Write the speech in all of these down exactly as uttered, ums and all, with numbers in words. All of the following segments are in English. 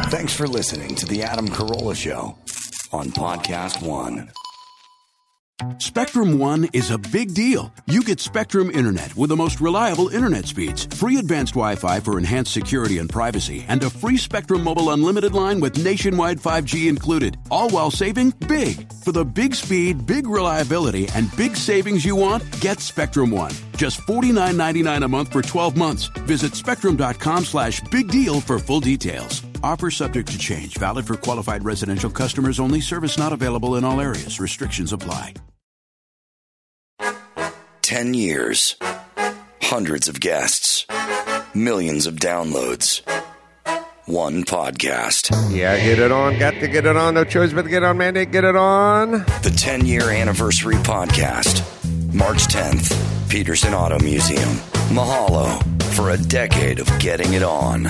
Thanks for listening to The Adam Carolla Show on Podcast One. Spectrum One is a big deal. You get Spectrum Internet with the most reliable internet speeds, free advanced Wi-Fi for enhanced security and privacy, and a free Spectrum Mobile Unlimited line with nationwide five G included, all while saving big. For the big speed, big reliability, and big savings you want, get Spectrum One. Just forty-nine ninety-nine a month for twelve months. Visit spectrum.com slash big deal for full details. Offer subject to change. Valid for qualified residential customers only. Service not available in all areas. Restrictions apply. Ten years. Hundreds of guests. Millions of downloads. One podcast. Yeah, get it on. Got to get it on. No choice but to get on, mandate. Get it on. The ten-year anniversary podcast. March tenth. Peterson Auto Museum. Mahalo for a decade of getting it on.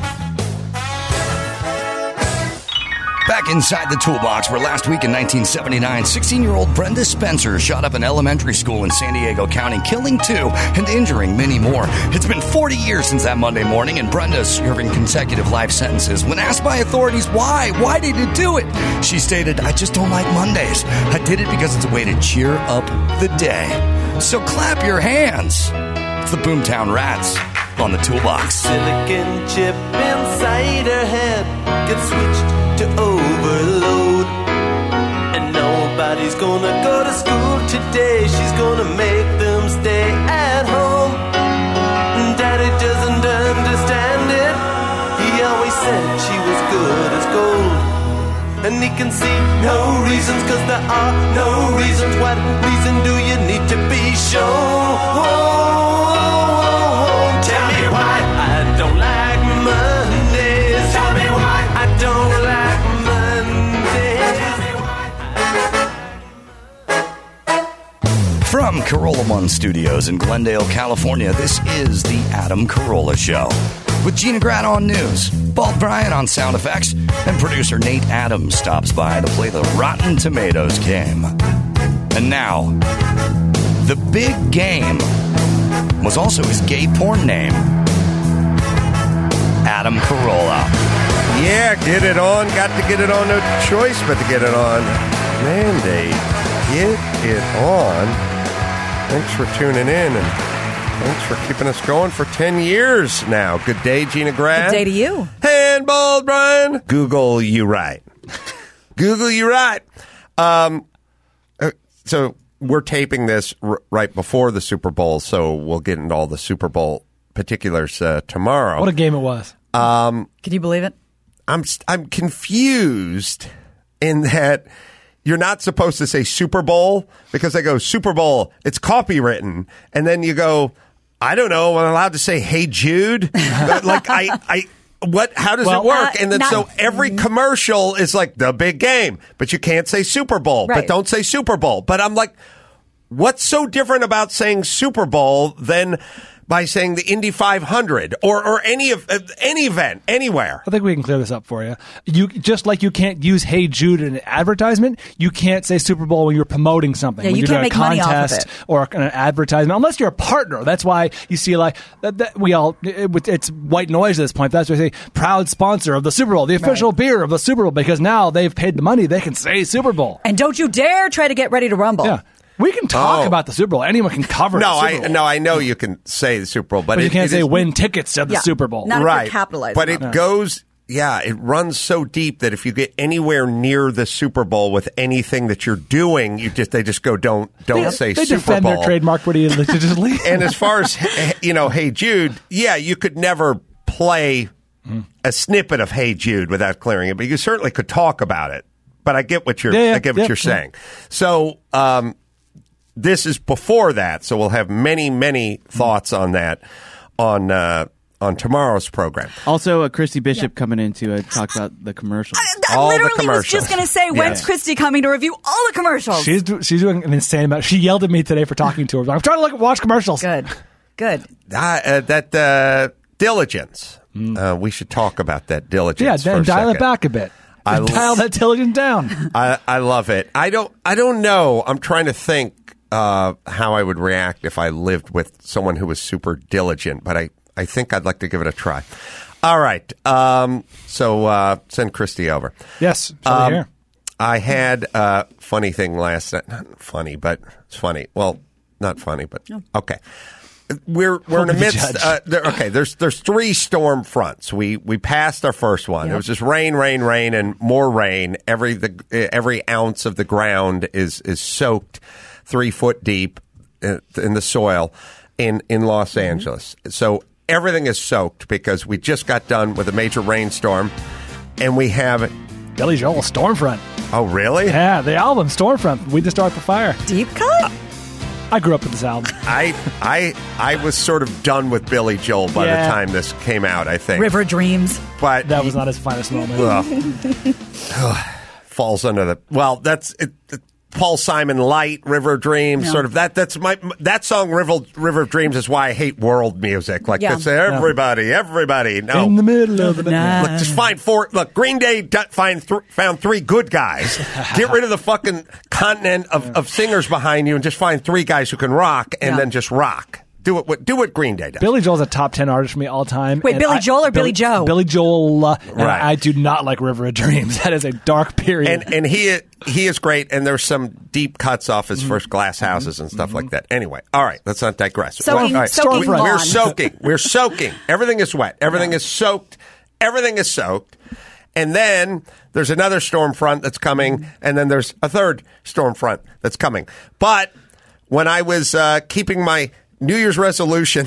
Back inside the toolbox, where last week in nineteen seventy-nine, sixteen-year-old Brenda Spencer shot up an elementary school in San Diego County, killing two and injuring many more. It's been forty years since that Monday morning, and Brenda's serving consecutive life sentences. When asked by authorities why, why did you do it? She stated, I just don't like Mondays. I did it because it's a way to cheer up the day. So clap your hands. It's the Boomtown Rats on the toolbox. Silicon chip inside her head gets switched to overload, and nobody's gonna go to school today. She's gonna make them stay at home. Daddy doesn't understand it. He always said she was good as gold, and he can see no reasons, cause there are no reasons. What reason do you need to be shown? Tell me why I don't like Mondays. Tell me why I don't like From Carolla One Studios in Glendale, California, this is The Adam Carolla Show. With Gina Grant on news, Bald Brian on sound effects, and producer Nate Adams stops by to play the Rotten Tomatoes game. And now, the big game was also his gay porn name, Adam Carolla. Yeah, get it on. Got to get it on. No choice but to get it on. Mandate. Get it on. Thanks for tuning in, and thanks for keeping us going for ten years now. Good day, Gina Grant. Good day to you. And Bald Brian. Google you right. Google you right. Um, uh, so we're taping this r- right before the Super Bowl, so we'll get into all the Super Bowl particulars uh, tomorrow. What a game it was. Um, Can you believe it? I'm I'm confused in that you're not supposed to say Super Bowl because they go Super Bowl. It's copywritten, and then you go, I don't know. I'm allowed to say Hey Jude. like I I what? How does well, it work? Uh, and then not, so every commercial is like the big game, but you can't say Super Bowl. Right. But don't say Super Bowl. But I'm like, what's so different about saying Super Bowl than by saying the Indy five hundred or or any of uh, any event anywhere? I think we can clear this up for you. You just like you can't use Hey Jude in an advertisement, you can't say Super Bowl when you're promoting something. Yeah, when you you're can't doing make a money off of contest it. or an advertisement, unless you're a partner. That's why you see like that, that we all it, it's white noise at this point. That's why they say proud sponsor of the Super Bowl, the official Right. beer of the Super Bowl, because now they've paid the money, they can say Super Bowl. And don't you dare try to get ready to rumble. Yeah. We can talk Oh. about the Super Bowl. Anyone can cover No, the Super I Bowl. no, I know you can say the Super Bowl, but, but it, you can't it say is- win tickets to the Yeah. Super Bowl. Not if you're right. capitalizing But on it it. goes, yeah, it runs so deep that if you get anywhere near the Super Bowl with anything that you're doing, you just they just go don't don't They, say they Super defend Bowl. their trademark pretty litigiously. And as far as you know, Hey Jude, yeah, you could never play a snippet of Hey Jude without clearing it, but you certainly could talk about it. But I get what you're Yeah, yeah, I get what yeah, you're yeah. saying. So um, this is before that, so we'll have many many thoughts on that on uh, on tomorrow's program. Also, uh, Christy Bishop coming in to uh, talk about the commercials. I All the literally was commercials. just going to say, when's Yeah. Christy coming to review all the commercials? She's do- she's doing an insane amount. She yelled at me today for talking to her. I'm trying to look watch commercials. Good. Good. Uh, uh, that uh, diligence. Uh, we should talk about that diligence. Yeah, for then a dial it second. back a bit. I l- dial that diligence down. I, I love it. I don't. I don't know. I'm trying to think uh, how I would react if I lived with someone who was super diligent, but I, I think I'd like to give it a try. All right. Um, so uh, send Christy over. Yes. Sorry Um, here. I had a funny thing last night. Not funny, but it's funny. Well, not funny, but okay. We're we're in the Hope you midst. judge. Uh, there, okay, there's there's three storm fronts. We we passed our first one. Yep. It was just rain, rain, rain, and more rain. Every the every ounce of the ground is is soaked three foot deep in, in the soil in in Los Angeles. So everything is soaked because we just got done with a major rainstorm, and we have. Billy Joel, Stormfront. Oh, really? Yeah, the album Stormfront. We just start the fire. Deep cut? I grew up with this album. I I I was sort of done with Billy Joel by Yeah. the time this came out, I think. River Dreams. But That was not his finest moment. Ugh. falls under the well. That's it, it- Paul Simon Light, River Dreams, Yeah. sort of that. That's my that song. River River Dreams is why I hate world music. Like Yeah. this, everybody, everybody. No, In the middle of the night. Nah. Look, just find four. Look, Green Day d- find th- found three good guys. Get rid of the fucking continent of, of singers behind you, and just find three guys who can rock, and Yeah. then just rock. Do it. What do what Green Day does. Billy Joel's a top ten artist for me all time. Wait, and Billy I- Joel or Billy Joe? Billy Joel. Uh, and Right. I do not like River of Dreams. That is a dark period. and and he he is great, and there's some deep cuts off his first Glass Houses and stuff like that. Anyway, all right, let's not digress. Soaking- All right, soaking we, lawn. we're soaking. We're soaking. Everything is wet. Everything is soaked. Everything is soaked. And then there's another storm front that's coming, and then there's a third storm front that's coming. But when I was uh, keeping my New Year's resolution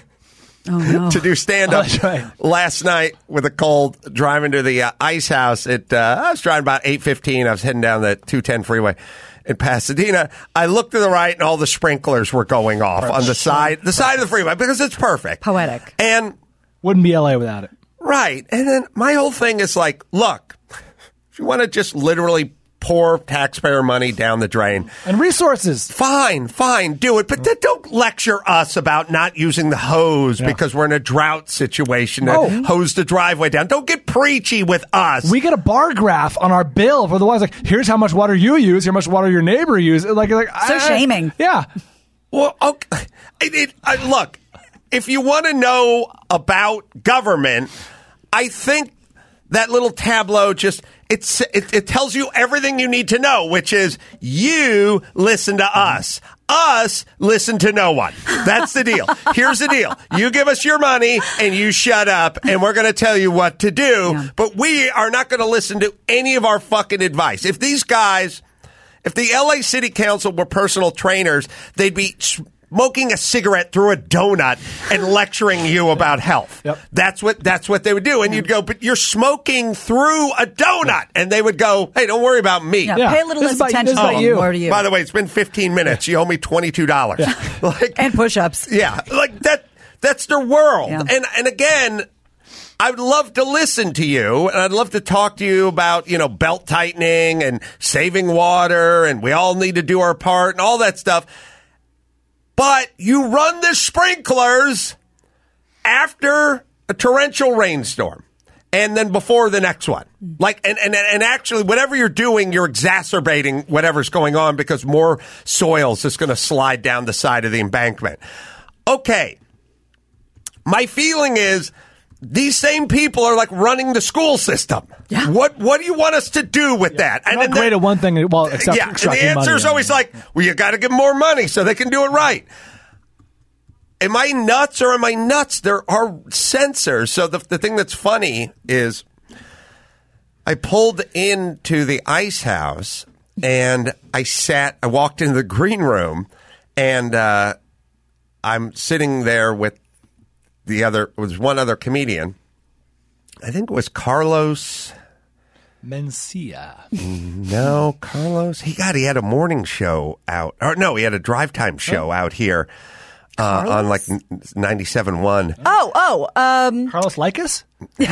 Oh, no. to do stand up Oh, that's right. last night with a cold, driving to the uh, ice house at uh, I was driving about eight fifteen. I was heading down the two ten freeway in Pasadena. I looked to the right, and all the sprinklers were going off on the side the side of the freeway because it's perfect. Poetic. And Wouldn't be L A without it. right. And then my whole thing is like, look, if you want to just literally pour taxpayer money down the drain, And resources. fine, fine, do it. But then don't lecture us about not using the hose because we're in a drought situation. Oh. And hose the driveway down. Don't get preachy with us. We get a bar graph on our bill for the water. Like, here's how much water you use. Here's how much water your neighbor uses. Like, like So I- shaming. Yeah. Well, okay. It, it, I, look, if you want to know about government, I think that little tableau just it's it, it tells you everything you need to know, which is you listen to us. Us listen to no one. That's the deal. Here's the deal. You give us your money and you shut up, and we're going to tell you what to do, Yeah. but we are not going to listen to any of our fucking advice. If these guys If the L A City Council were personal trainers, they'd be smoking a cigarette through a donut and lecturing you about health. Yep. That's what that's what they would do. And you'd go, but you're smoking through a donut. And they would go, hey, don't worry about me. Yeah, Yeah. pay a little This is less about- attention this is about to you. them. More to you. By the way, it's been fifteen minutes. You owe me twenty-two dollars. Like, And push-ups. yeah, like that. That's their world. Yeah. And and again, I'd love to listen to you, and I'd love to talk to you about, you know, belt tightening and saving water, and we all need to do our part and all that stuff. But you run the sprinklers after a torrential rainstorm, and then before the next one. Like, and, and, and actually, whatever you're doing, you're exacerbating whatever's going on because more soil is just going to slide down the side of the embankment. Okay. My feeling is these same people are like running the school system. Yeah. What What do you want us to do with that? Not then great the- at one thing, well, except yeah, and the extracting money. answer is always like, well, you got to give them more money so they can do it right. Am I nuts or am I nuts? There are sensors. So the the thing that's funny is I pulled into the ice house and I sat, I walked into the green room and uh, I'm sitting there with the other, it was one other comedian. I think it was Carlos. Mencia. No, Carlos. He got, he had a morning show out. Or no, he had a drive time show out here uh, on like ninety-seven point one. Oh, oh. Um, Carlos Lycus?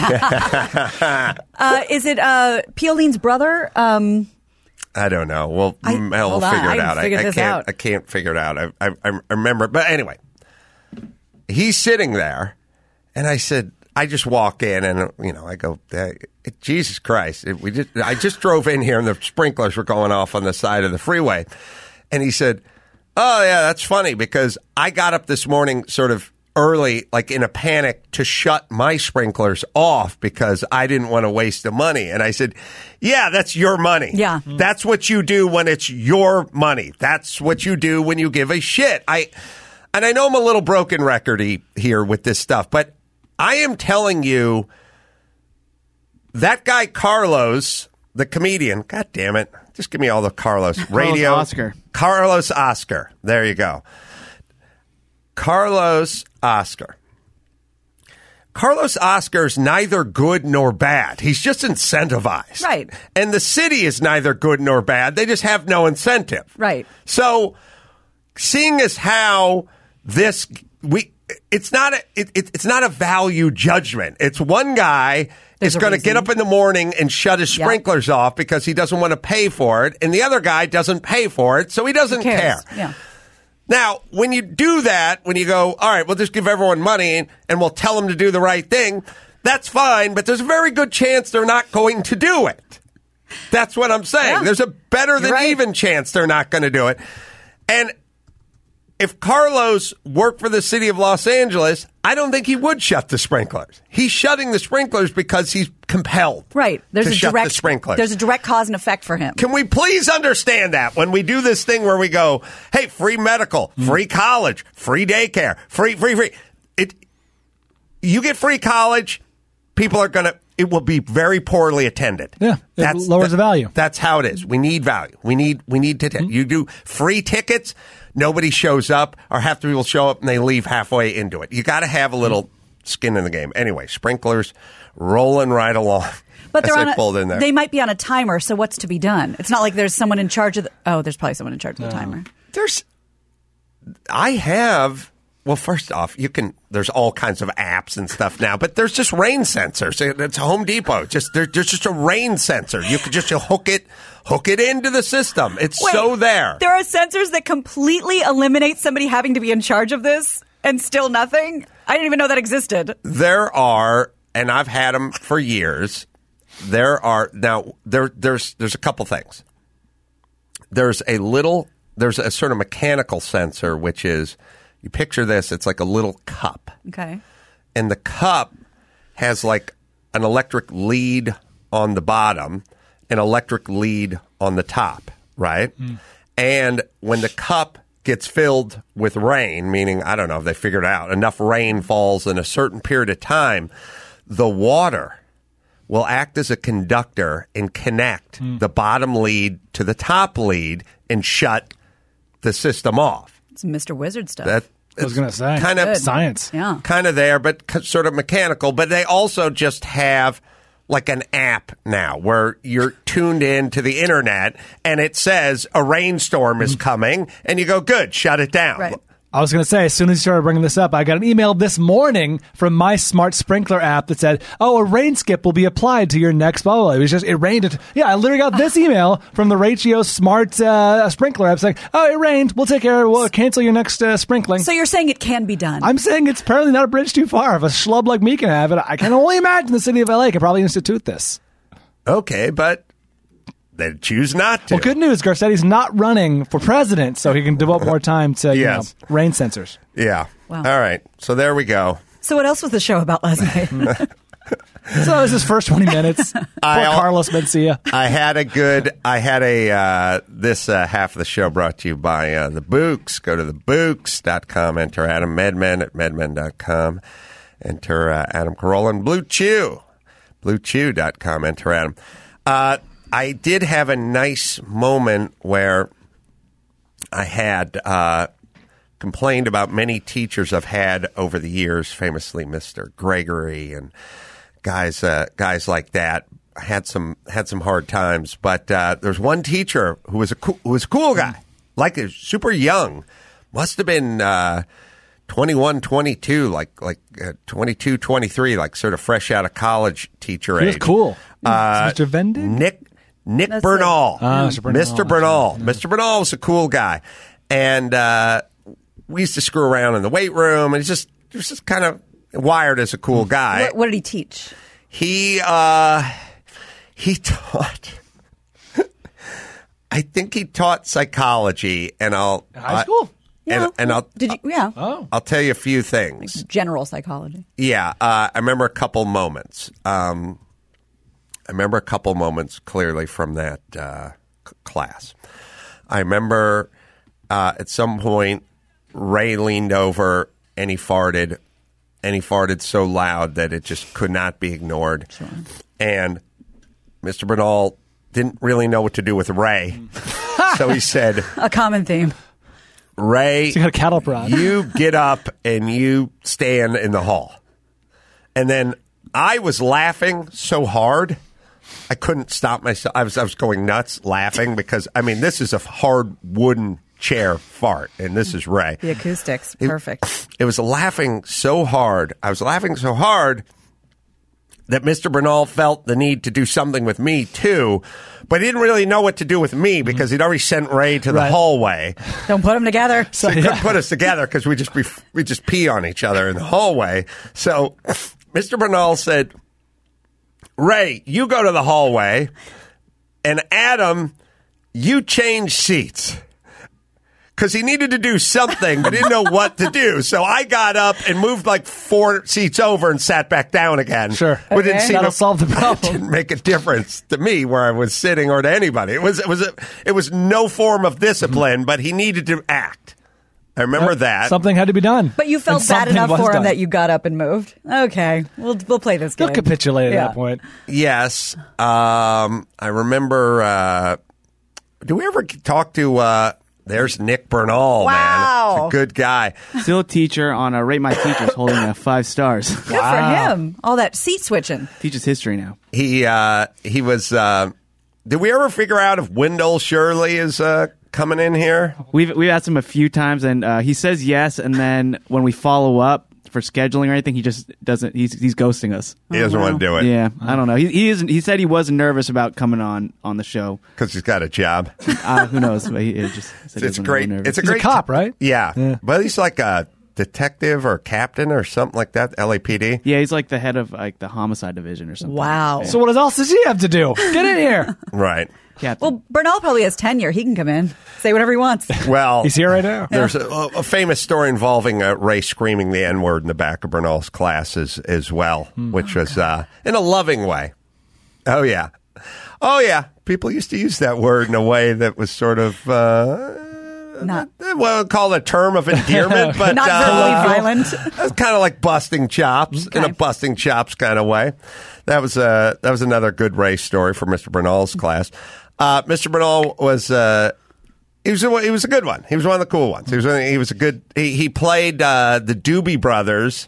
uh, is it uh, Pioline's brother? Um, I don't know. Well, I- Mel will hold on, figure it I out. I, figured I this can't. out. I can't figure it out. I, I, I remember, but anyway, he's sitting there, and I said, I just walk in, and you know, I go, hey, Jesus Christ! We just, I just drove in here, and the sprinklers were going off on the side of the freeway, and he said, oh yeah, that's funny because I got up this morning, sort of early, like in a panic, to shut my sprinklers off because I didn't want to waste the money. And I said, yeah, that's your money. Yeah. That's what you do when it's your money. That's what you do when you give a shit. I, and I know I'm a little broken recordy here with this stuff, but I am telling you, that guy Carlos, the comedian, God damn it, just give me all the Carlos. Radio. Carlos Oscar. Carlos Oscar. There you go. Carlos Oscar. Carlos Oscar's neither good nor bad. He's just incentivized. Right. And the city is neither good nor bad. They just have no incentive. Right. So, seeing as how this we it's not a it, it, it's not a value judgment. It's one guy There's is a going to reason. get up in the morning and shut his Yep. sprinklers off because he doesn't want to pay for it, and the other guy doesn't pay for it, so he doesn't Who cares? care. Yeah. Now, when you do that, when you go, all right, we'll just give everyone money and, and we'll tell them to do the right thing, that's fine, but there's a very good chance they're not going to do it. That's what I'm saying. Yeah. There's a better than You're right. even chance they're not going to do it. And if Carlos worked for the city of Los Angeles, I don't think he would shut the sprinklers. He's shutting the sprinklers because he's compelled. Right. There's to a shut direct the sprinklers. There's a direct cause and effect for him. Can we please understand that when we do this thing where we go, hey, free medical, free college, free daycare, free, free, free. It, you get free college, people are going to, it will be very poorly attended. Yeah, it lowers the value. That's how it is. We need value. We need, we need to, t- you do free tickets, nobody shows up, or half the people show up and they leave halfway into it. You got to have a little skin in the game. Anyway, sprinklers rolling right along. But they're As on I a, pulled in there. they might be on a timer, so what's to be done? It's not like there's someone in charge of the, oh, there's probably someone in charge of the timer. There's, I have, well, first off, you can, there's all kinds of apps and stuff now, but there's just rain sensors. It's Home Depot. Just, there, there's just a rain sensor. You could just hook it, hook it into the system. It's Wait, so there. There are sensors that completely eliminate somebody having to be in charge of this and still nothing? I didn't even know that existed. There are, and I've had them for years. There are now there there's there's a couple things. There's a little there's a sort of mechanical sensor, which is, you picture this, it's like a little cup. Okay. And the cup has like an electric lead on the bottom, an electric lead on the top, right? Mm. And when the cup gets filled with rain, meaning, I don't know if they figured it out, enough rain falls in a certain period of time, the water will act as a conductor and connect mm. the bottom lead to the top lead and shut the system off. It's Mister Wizard stuff. That, I was going to say. Kind of Good. Science. Yeah. Kind of there, but c- sort of mechanical. But they also just have like an app now where you're tuned in to the internet and it says a rainstorm is coming and you go, good, shut it down. Right. I was going to say, as soon as you started bringing this up, I got an email this morning from my smart sprinkler app that said, oh, a rain skip will be applied to your next blah, blah, blah. It was just, it rained. It, yeah, I literally got this email from the Ratio smart uh, sprinkler app saying, oh, it rained. We'll take care of it. We'll cancel your next uh, sprinkling. So you're saying it can be done? I'm saying it's apparently not a bridge too far. If a schlub like me can have it, I can only imagine the city of L A could probably institute this. Okay, but they choose not to. Well, good news, Garcetti's not running for president, so he can devote more time to you Yes. know, rain sensors. Yeah. Wow. All right. So there we go. So what else was the show about last night? So that was his first twenty minutes. Poor I al- Carlos Mencia. I had a good, I had a, uh, this uh, half of the show brought to you by uh, the Books. Go to the books dot com, enter Adam Medman at medman dot com, enter uh, Adam Carolla, and Blue Chew, blue chew dot com, enter Adam. Uh, I did have a nice moment where I had uh, complained about many teachers I've had over the years, famously Mister Gregory and guys uh, guys like that. I had some had some hard times, but uh, there's one teacher who was a cool, who was a cool guy, like super young, must have been uh, twenty-one, twenty-two, like like uh, twenty-two, twenty-three, like sort of fresh out of college teacher He age. was cool. Uh, Mister Vendig? Nick Nick That's Bernal. it. Ah, Mister Bernal. Mister Bernal. Mister Bernal was a cool guy. And uh, we used to screw around in the weight room, and he's just, he was just kind of wired as a cool guy. what, what did he teach? He uh, he taught. I think he taught psychology, and I'll High school? Yeah. and, and I'll Did you? Yeah. Oh. I'll tell you a few things. General psychology. Yeah, uh, I remember a couple moments. Um, I remember a couple moments clearly from that uh, c- class. I remember uh, at some point Ray leaned over and he farted, and he farted so loud that it just could not be ignored. Sure. And Mister Bernal didn't really know what to do with Ray, so he said, A common theme. Ray, So you got a cattle prod. you get up and you stand in the hall. And then I was laughing so hard, I couldn't stop myself. I was I was going nuts laughing because, I mean, this is a hard wooden chair fart, and this is Ray. The acoustics. It- Perfect. It was laughing so hard. I was laughing so hard that Mister Bernal felt the need to do something with me, too. But he didn't really know what to do with me because he'd already sent Ray to the Right. hallway. Don't put them together. So he Yeah. couldn't put us together because we just be, we just pee on each other in the hallway. So Mister Bernal said, Ray, you go to the hallway, and Adam, you change seats. Because he needed to do something, but didn't know what to do. So I got up and moved like four seats over and sat back down again. Sure. But didn't Okay. seem That'll to- solve the problem. It didn't make a difference to me where I was sitting or to anybody. It was it was a, it was no form of discipline, but he needed to act. I remember that. Something had to be done. But you felt And bad something enough was for him done. that you got up and moved. Okay. We'll we'll play this game. He'll capitulate at Yeah. that point. Yes. Um, I remember. Uh, do we ever talk to? Uh, there's Nick Bernal, man. Wow. He's a good guy. Still a teacher on a Rate My Teachers, holding a five stars. Good for him. All that seat switching. Teaches history now. He uh, he was. Uh, did we ever figure out if Wendell Shirley is uh, coming in here? We've we've asked him a few times, and uh, he says yes. And then when we follow up for scheduling or anything, he just doesn't. He's he's ghosting us. He doesn't want to do it. Yeah, I don't know. He he isn't. He said he was nervous about coming on on the show. Because he's got a job. Uh, who knows? But he, he just said he It's was great. nervous. It's a He's a great cop, right? Yeah. Yeah. But he's like a detective or captain or something like that. L A P D. Yeah, he's like the head of like the homicide division or something. Wow. So what else does he have to do? Get in here. Right. Captain. Well, Bernal probably has tenure. He can come in, say whatever he wants. Well, He's here right now. There's a, a famous story involving uh, Ray screaming the N word in the back of Bernal's class as, as well, which was uh, in a loving way. Oh, yeah. Oh, yeah. People used to use that word in a way that was sort of, uh, Not well, call it a term of endearment, but not uh, verbally violent. It's kind of like busting chops in a Okay. busting chops kind of way. That was uh, that was another good Ray story for Mister Bernal's class. Uh, Mister Bernal was uh, he was a, he was a good one. He was one of the cool ones. He was one- he was a good. He, he played uh, the Doobie Brothers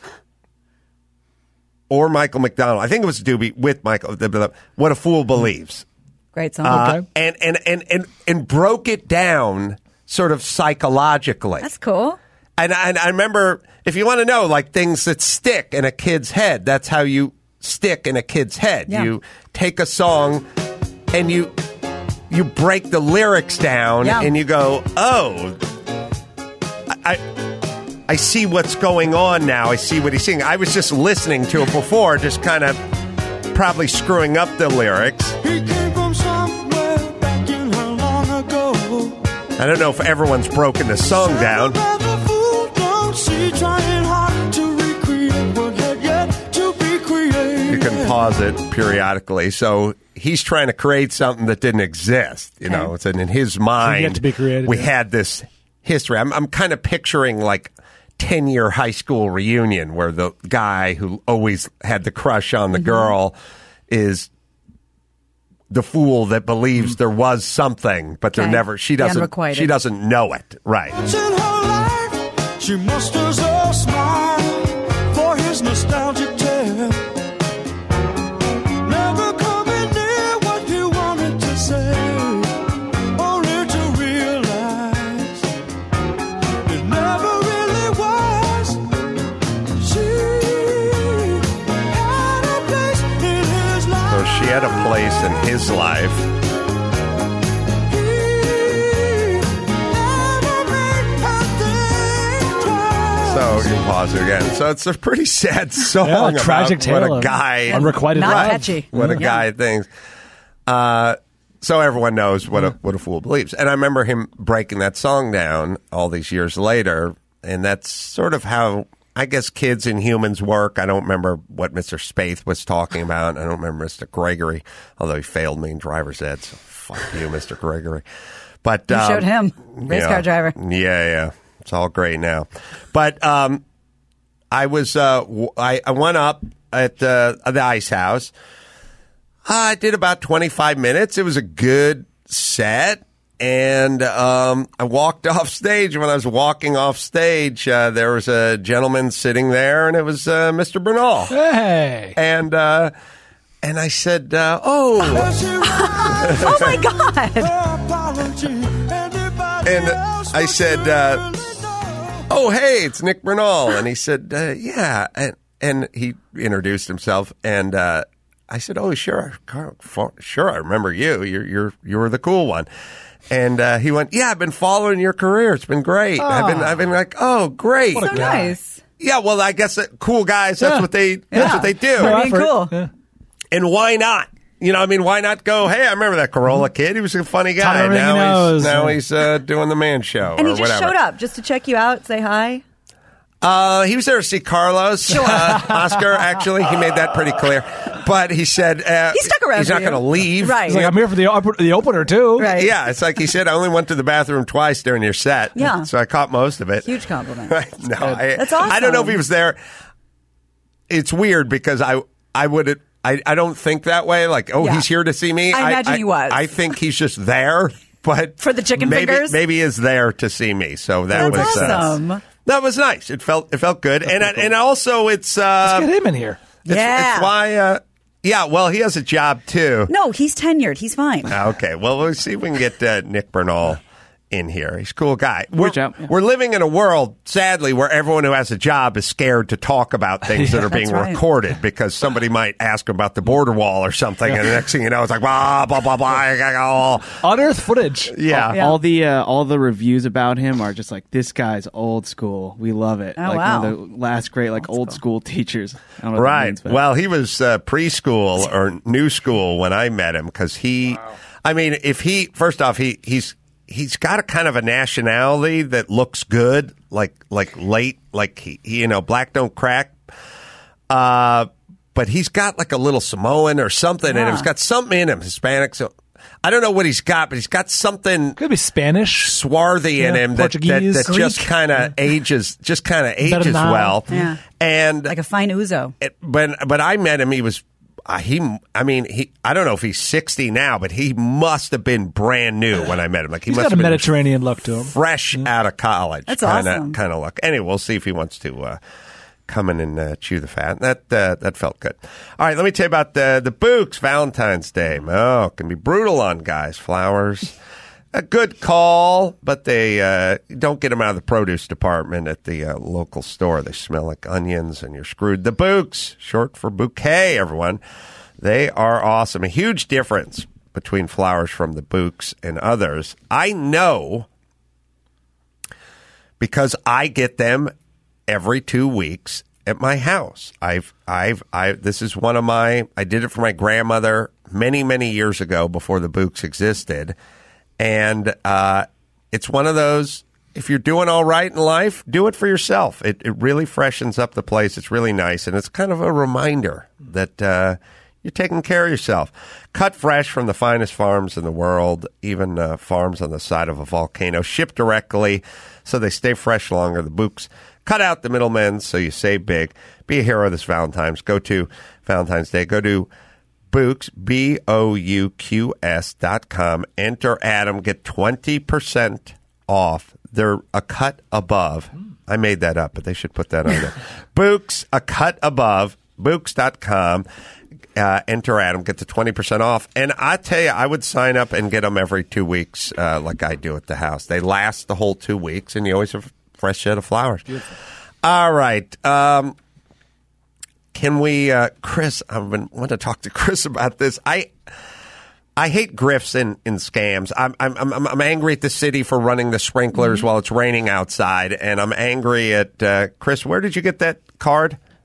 or Michael McDonald. I think it was Doobie with Michael. the- the- What a Fool Believes. Great song. Uh, Okay. and, and, and, and, and broke it down sort of psychologically. That's cool. And, and I remember, if you want to know, like things that stick in a kid's head, that's how you stick in a kid's head. Yeah. You take a song and you you break the lyrics down Yeah. and you go, oh, I, I I see what's going on now. I see what he's singing. I was just listening to it before, just kind of probably screwing up the lyrics. He came from somewhere back in how long ago. I don't know if everyone's broken the song down. The fool don't see, trying hard to recreate what had yet to be created. You can pause it periodically. So he's trying to create something that didn't exist. You know, it's in, in his mind. yet to be created, we yeah. had this history. I'm, I'm kind of picturing like ten-year high school reunion where the guy who always had the crush on the Mm-hmm. girl is the fool that believes there was something, but there Okay. never. She The doesn't. unrequited. She doesn't know it. Right. In her life, she musters a smile for his nostalgic tale. Never coming near what he wanted to say, only to realize it never really was. She had a place in his life. So she had a place in his life. So you can pause it again. So it's a pretty sad song. Yeah, about tragic what tale a of guy unrequited Not love. catchy. What a Yeah. guy thinks. Uh, so everyone knows what a what a fool believes. And I remember him breaking that song down all these years later, and that's sort of how I guess kids and humans work. I don't remember what Mister Spaeth was talking about. I don't remember Mister Gregory, although he failed me in driver's ed. So fuck you, Mister Gregory. But You um, showed him, race yeah, car driver. Yeah, yeah, it's all great now. But um, I was uh, w- I, I went up at uh, the Ice House. I did about twenty-five minutes. It was a good set. And um, I walked off stage. When I was walking off stage, uh, there was a gentleman sitting there, and it was uh, Mister Bernal. Hey. And uh, and I said, uh, oh. Oh, my God. And I said, uh, oh, hey, it's Nick Bernal. And he said, uh, yeah. And, and he introduced himself, and uh, I said, oh, sure, sure, I remember you. You're you're you were the cool one. And uh, he went, yeah, I've been following your career. It's been great. I've been I've been like, oh, great. So nice. Yeah, well, I guess that cool guys. That's Yeah. what they. That's Yeah. what they do. They're being cool. Yeah. And why not? You know, I mean, why not go? Hey, I remember that Corolla kid. He was a funny guy. Taught him everything Now he knows. he's now he's uh, doing the man show And or he just whatever. showed up just to check you out, say hi. Uh, he was there to see Carlos. Uh, Oscar, actually, he made that pretty clear. But he said uh, He stuck around he's for not you. going to leave. Right. He's like, I'm here for the op- the opener too. Right. Yeah, it's like he said, I only went to the bathroom twice during your set. Yeah. So I caught most of it. Huge compliment. Right. No, I, That's awesome. I don't know if he was there. It's weird because I I would I, I don't think that way. Like, oh, Yeah. he's here to see me. I imagine he was. I think he's just there, but For the chicken maybe, fingers? Maybe he is there to see me. So that That's was uh, awesome. that was nice. It felt it felt good, and and also it's uh, Let's get him in here. it's, Yeah. it's why uh, yeah. Well, he has a job too. No, he's tenured. He's fine. Okay, well, we'll see if we can get uh, Nick Bernal in here. He's a cool guy. We're, Reach out. Yeah. we're living in a world, sadly, where everyone who has a job is scared to talk about things that are being That's right. recorded because somebody might ask him about the border wall or something, and the next thing you know, it's like, blah, blah, blah, blah. I gotta go. Unearthed footage. Yeah. Yeah. All the uh, all the reviews about him are just like, this guy's old school. We love it. Oh, like wow. one of the last great like old, school teachers. I don't know what that Right. means, but- Well, he was uh, preschool or new school when I met him because he, I mean, if he, first off, he he's he's got a kind of a nationality that looks good, like like late, like he, he you know, black don't crack. Uh, but he's got like a little Samoan or something in him. Yeah. He's got something in him, Hispanic. So I don't know what he's got, but he's got something Could be Spanish. swarthy in Yeah, him that, that, Portuguese, that just Greek. kind of ages, just kind of ages now. well. Yeah. And Like a fine ouzo. it, but but I met him. He was uh, he. I mean, he. I don't know if he's sixty now, but he must have been brand new when I met him. Like he He's must got a have been Mediterranean look to him. fresh out of college. That's kinda, awesome. Kind of look. Anyway, we'll see if he wants to uh, come in and uh, chew the fat. That uh, that felt good. All right, let me tell you about the the Books Valentine's Day. Oh, it can be brutal on guys. Flowers. A good call, but they uh, don't get them out of the produce department at the uh, local store. They smell like onions, and you're screwed. The Books, short for bouquet, everyone. They are awesome. A huge difference between flowers from the Books and others. I know because I get them every two weeks at my house. I've, I've, I. This is one of my. I did it for my grandmother many, many years ago before the Books existed. And uh, it's one of those, if you're doing all right in life, do it for yourself. It, it really freshens up the place. It's really nice. And it's kind of a reminder that uh, you're taking care of yourself. Cut fresh from the finest farms in the world, even uh, farms on the side of a volcano. Shipped directly so they stay fresh longer. The Books cut out the middlemen so you save big. Be a hero this Valentine's. Go to Valentine's Day. Go to Books, B O U Q S dot com. Enter Adam. Get twenty percent off. They're a cut above. I made that up, but they should put that on there. Books, a cut above. Books dot com. Uh, enter Adam. Get the twenty percent off. And I tell you, I would sign up and get them every two weeks uh, like I do at the house. They last the whole two weeks, and you always have a fresh set of flowers. Beautiful. All right. Um, Can we, uh, Chris? I've been want to talk to Chris about this. I, I hate grifts and, and scams. I'm, I'm, I'm, I'm angry at the city for running the sprinklers mm-hmm. while it's raining outside, and I'm angry at uh, Chris. Where did you get that card?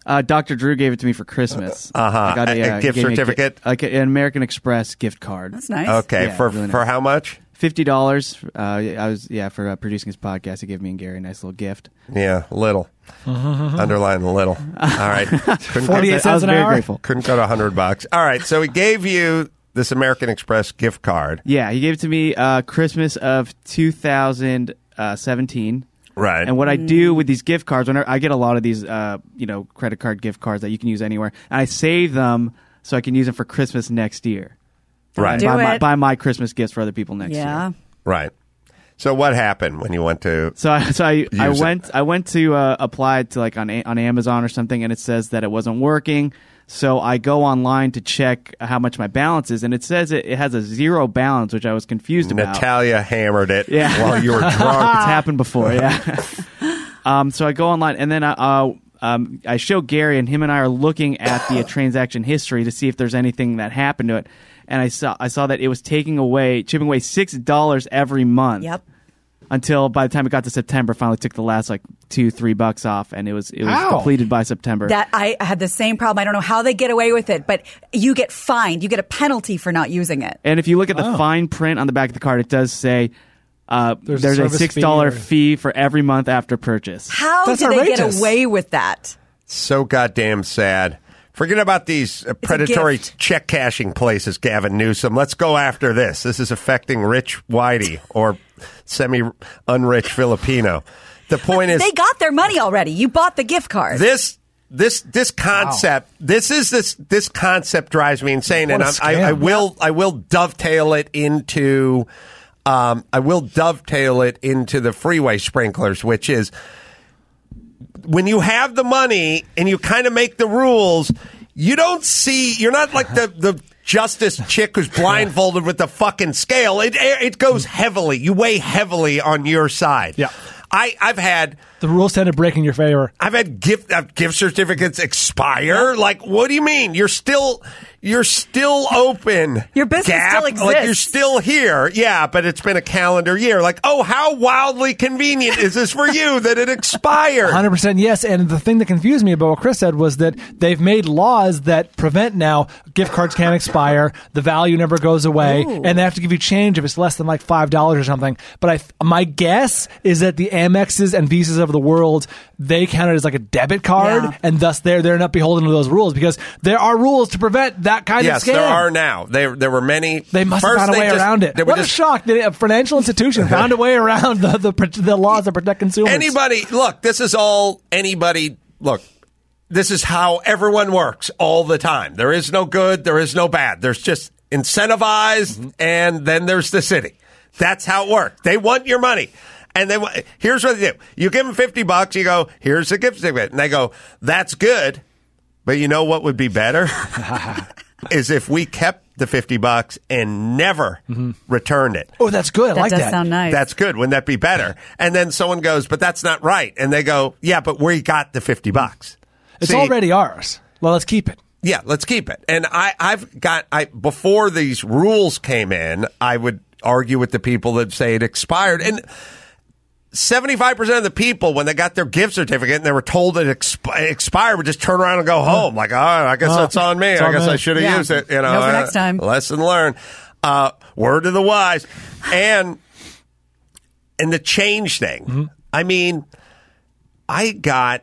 Uh, Doctor Drew gave it to me for Christmas. Uh-huh. I got A- a uh, gift gave me a gi- certificate? like an American Express gift card. That's nice. Okay, Yeah, for really for nice. how much? Fifty dollars. Uh, I was yeah for uh, producing his podcast. He gave me and Gary a nice little gift. Yeah, little. Underline little. All right. Couldn't go, forty-eight I cents was an very hour. grateful. couldn't go to a hundred bucks. All right, so he gave you this American Express gift card. Yeah, he gave it to me uh, Christmas of two thousand seventeen. Right. And what I do with these gift cards, whenever I get a lot of these, uh, you know, credit card gift cards that you can use anywhere, and I save them so I can use them for Christmas next year. Right. And Do buy, my, it. buy my Christmas gifts for other people next Yeah. year. Right. So what happened when you went to? So I, so I, I Use it. went I went to uh, apply to like on A- on Amazon or something, and it says that it wasn't working. So I go online to check how much my balance is, and it says it, it has a zero balance, which I was confused about. Natalia hammered it Yeah. while you were drunk. It's happened before, yeah. um, so I go online, and then I, uh, um, I show Gary, and him and I are looking at the uh, transaction history to see if there's anything that happened to it. And I saw I saw that it was taking away, chipping away six dollars every month. Yep. Until by the time it got to September, finally took the last like two, three bucks off, and it was it was Ow. completed by September. That I had the same problem. I don't know how they get away with it, but you get fined. You get a penalty for not using it. And if you look at the Oh. fine print on the back of the card, it does say uh, There's there's, a a service six dollar fee or- fee for every month after purchase. How That's did they get outrageous. away with that? So goddamn sad. Forget about these uh, predatory gift. check cashing places, Gavin Newsom. Let's go after this. This is affecting Rich Whitey or semi-unrich Filipino. The point is, They got their money already. You bought the gift card. this this this concept this is this this concept drives me insane, What and a I'm, I, I scam. will I will dovetail it into um, I will dovetail it into the freeway sprinklers, which is when you have the money and you kind of make the rules, you don't see you're not like the the justice chick who's blindfolded with the fucking scale. It it goes heavily. You weigh heavily on your side. Yeah. I I've had. The rules tend to break in your favor. I've had gift uh, gift certificates expire. Like, what do you mean? You're still you're still open. Your business Gap. still Like, you're exists. still here. Yeah, but it's been a calendar year. Like, oh, how wildly convenient is this for you that it expired? one hundred percent yes. And the thing that confused me about what Chris said was that they've made laws that prevent now gift cards can't expire, the value never goes away, Ooh. and they have to give you change if it's less than like five dollars or something. But I, my guess is that the Amexes and Visas of the world, they count it as like a debit card, Yeah. and thus they're, they're not beholden to those rules because there are rules to prevent that kind Yes, of scam. there are now. There there were many. They must First, have found a they way just- around it. They were What a just shock that a financial institution found a way around the, the, the laws that protect consumers. Anybody, look, this is all anybody, look, this is how everyone works all the time. There is no good, there is no bad. There's just incentivized, and then there's the city. That's how it works. They want your money. And then here's what they do. You give them fifty bucks, you go, here's the gift certificate. And they go, that's good. But you know what would be better? Is if we kept the fifty bucks and never returned it. Oh, that's good. I that like does that. sound nice. That's good. Wouldn't that be better? And then someone goes, but that's not right. And they go, yeah, but we got the fifty bucks. It's See, already ours. Well, let's keep it. Yeah, let's keep it. And I, I've got, I before these rules came in, I would argue with the people that say it expired. And seventy-five percent of the people, when they got their gift certificate and they were told it exp- expired, would just turn around and go home. Like, oh, I guess Oh, that's on me. it's I on guess me. I should have Yeah. used it. You know, Know for uh, next time. Lesson learned. Uh, word to the wise. And, and the change thing. Mm-hmm. I mean, I got,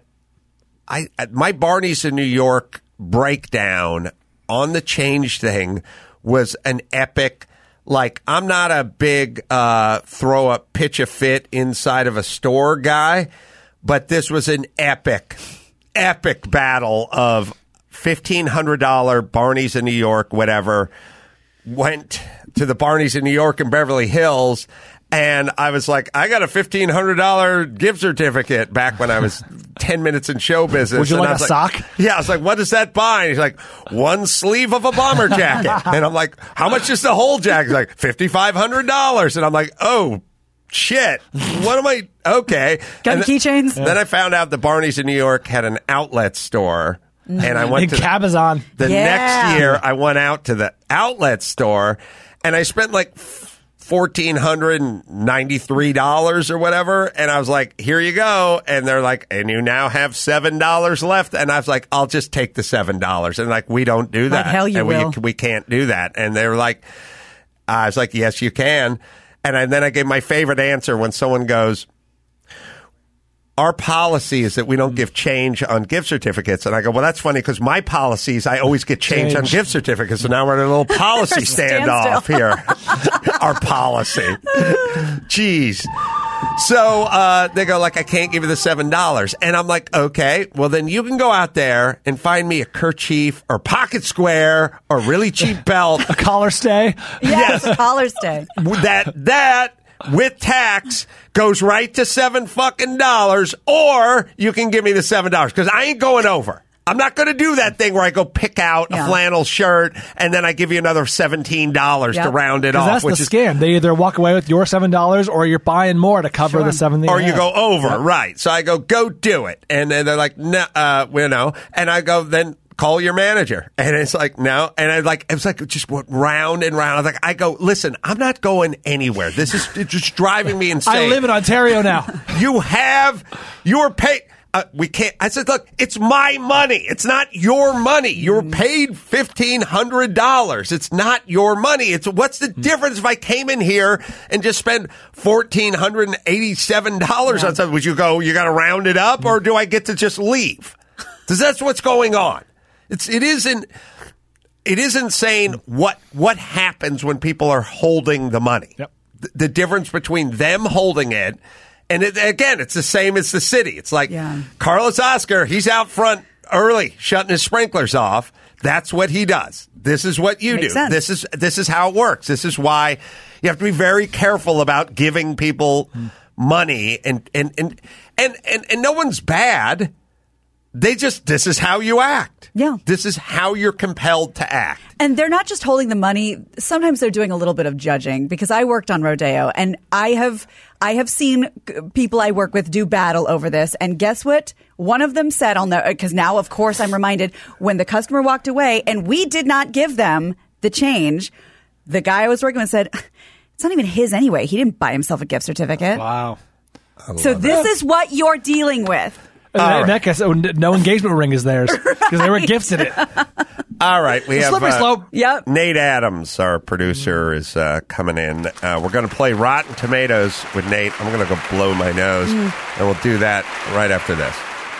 I my Barney's in New York breakdown on the change thing was an epic. Like, I'm not a big uh, throw a pitch a fit inside of a store guy, but this was an epic, epic battle of fifteen hundred dollars Barney's in New York, whatever. Went to the Barney's in New York in Beverly Hills, and I was like, I got a fifteen hundred dollars gift certificate back when I was ten minutes in show business. Would you And like I a was sock? Yeah, I was like, what does that buy? And he's like, one sleeve of a bomber jacket. And I'm like, how much is the whole jacket? He's like, fifty-five hundred dollars. And I'm like, oh, shit. What am I? Okay. Got And any keychains? Then I found out the Barney's in New York had an outlet store. And I went In to Cabazon. the Yeah. next year, I went out to the outlet store, and I spent like fourteen hundred ninety-three dollars or whatever. And I was like, here you go. And they're like, and you now have seven dollars left. And I was like, I'll just take the seven dollars. And like, we don't do that. Like hell you and will. We, we can't do that. And they were like, I was like, yes, you can. And, I, and then I gave my favorite answer when someone goes, our policy is that we don't give change on gift certificates. And I go, well, that's funny because my policy is I always get change, Change. on gift certificates. So now we're in a little policy standoff here. Our policy. Jeez. So uh, they go like, I can't give you the seven dollars. And I'm like, okay, well, then you can go out there and find me a kerchief or pocket square or really cheap belt. A collar stay. Yes, a collar's day. that that with tax goes right to seven fucking dollars, or you can give me the seven dollars because I ain't going over. I'm not going to do that thing where I go pick out Yeah. a flannel shirt and then I give you another seventeen dollars Yep. to round it Because off. that's which the is, scam. They either walk away with your seven dollars or you're buying more to cover Sure. the seven. that or you have. go over, right? So I go, go do it, and then they're like, no, uh, you know, and I go, then call your manager, and it's like, no, and I like, it was like just went round and round. I was like, I go, listen, I'm not going anywhere. This is it's just driving me insane. I live in Ontario now. You have your pay. Uh, we can't. I said, look, it's my money. It's not your money. You're paid fifteen hundred dollars. It's not your money. It's what's the difference if I came in here and just spent fourteen hundred and eighty-seven dollars on something? Would you go? You got to round it up, or do I get to just leave? Because that's what's going on. It's it isn't. It is insane what what happens when people are holding the money. Yep. The, the difference between them holding it. And it, again, it's the same as the city. It's like Yeah. Carlos Oscar, he's out front early, shutting his sprinklers off. That's what he does. This is what you Makes do. sense. This is this is how it works. This is why you have to be very careful about giving people money and and and and and, and no one's bad. They just this is how you act. Yeah. This is how you're compelled to act. And they're not just holding the money. Sometimes they're doing a little bit of judging because I worked on Rodeo and I have I have seen people I work with do battle over this. And guess what? One of them said on the because now of course I'm reminded when the customer walked away and we did not give them the change. The guy I was working with said, "It's not even his anyway. He didn't buy himself a gift certificate." Wow. So this is what you're dealing with. And All in right. that case, oh, n- no engagement ring is theirs because they were gifted it. All right, we have Slippery uh, slope. Yep. Nate Adams, our producer, is uh, coming in. Uh, we're going to play Rotten Tomatoes with Nate. I'm going to go blow my nose, and we'll do that right after this.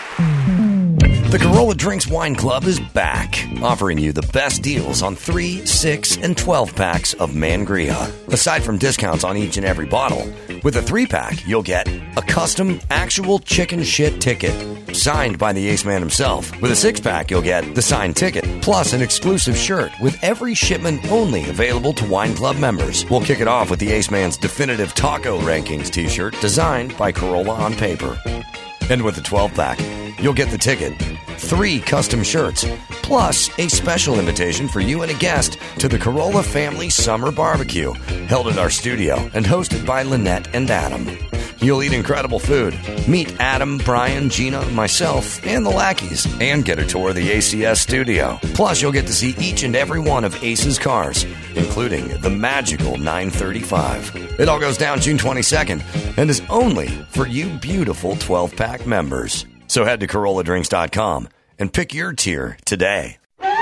The Corolla Drinks Wine Club is back, offering you the best deals on three, six, and twelve packs of Mangria. Aside from discounts on each and every bottle, with a three pack, you'll get a custom actual chicken shit ticket signed by the Ace Man himself. With a six pack, you'll get the signed ticket plus an exclusive shirt with every shipment only available to Wine Club members. We'll kick it off with the Ace Man's definitive Taco Rankings t-shirt designed by Corolla on paper. And with the twelve pack, you'll get the ticket, three custom shirts, plus a special invitation for you and a guest to the Corolla Family Summer Barbecue, held at our studio and hosted by Lynette and Adam. You'll eat incredible food, meet Adam, Brian, Gina, myself, and the lackeys, and get a tour of the A C S studio. Plus, you'll get to see each and every one of Ace's cars, including the magical nine thirty-five. It all goes down June twenty-second and is only for you beautiful twelve-pack members. So head to Corolla Drinks dot com and pick your tier today.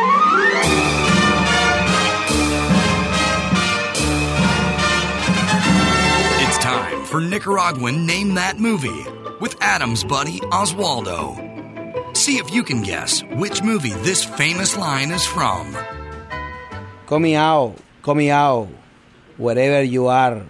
It's time for Nicaraguan Name That Movie with Adam's buddy Oswaldo. See if you can guess which movie this famous line is from. Come out, come out, wherever you are.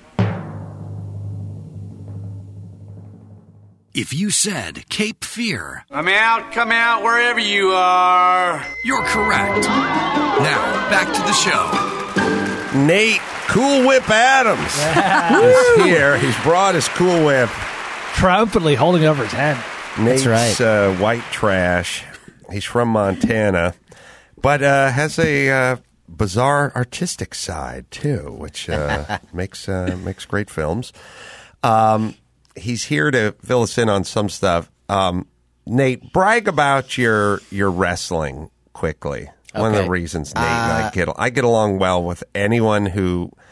If you said Cape Fear, Come out, come out, wherever you are. you're correct. Now, back to the show. Nate Cool Whip Adams is here. He's brought his Cool Whip. Triumphantly holding it over his head. Nate's right. uh, white trash. He's from Montana, but uh, has a uh, bizarre artistic side too, which uh, makes uh, makes great films. Um, he's here to fill us in on some stuff. Um, Nate, brag about your your wrestling quickly. One of Okay. the reasons Nate and I get I get along well with anyone who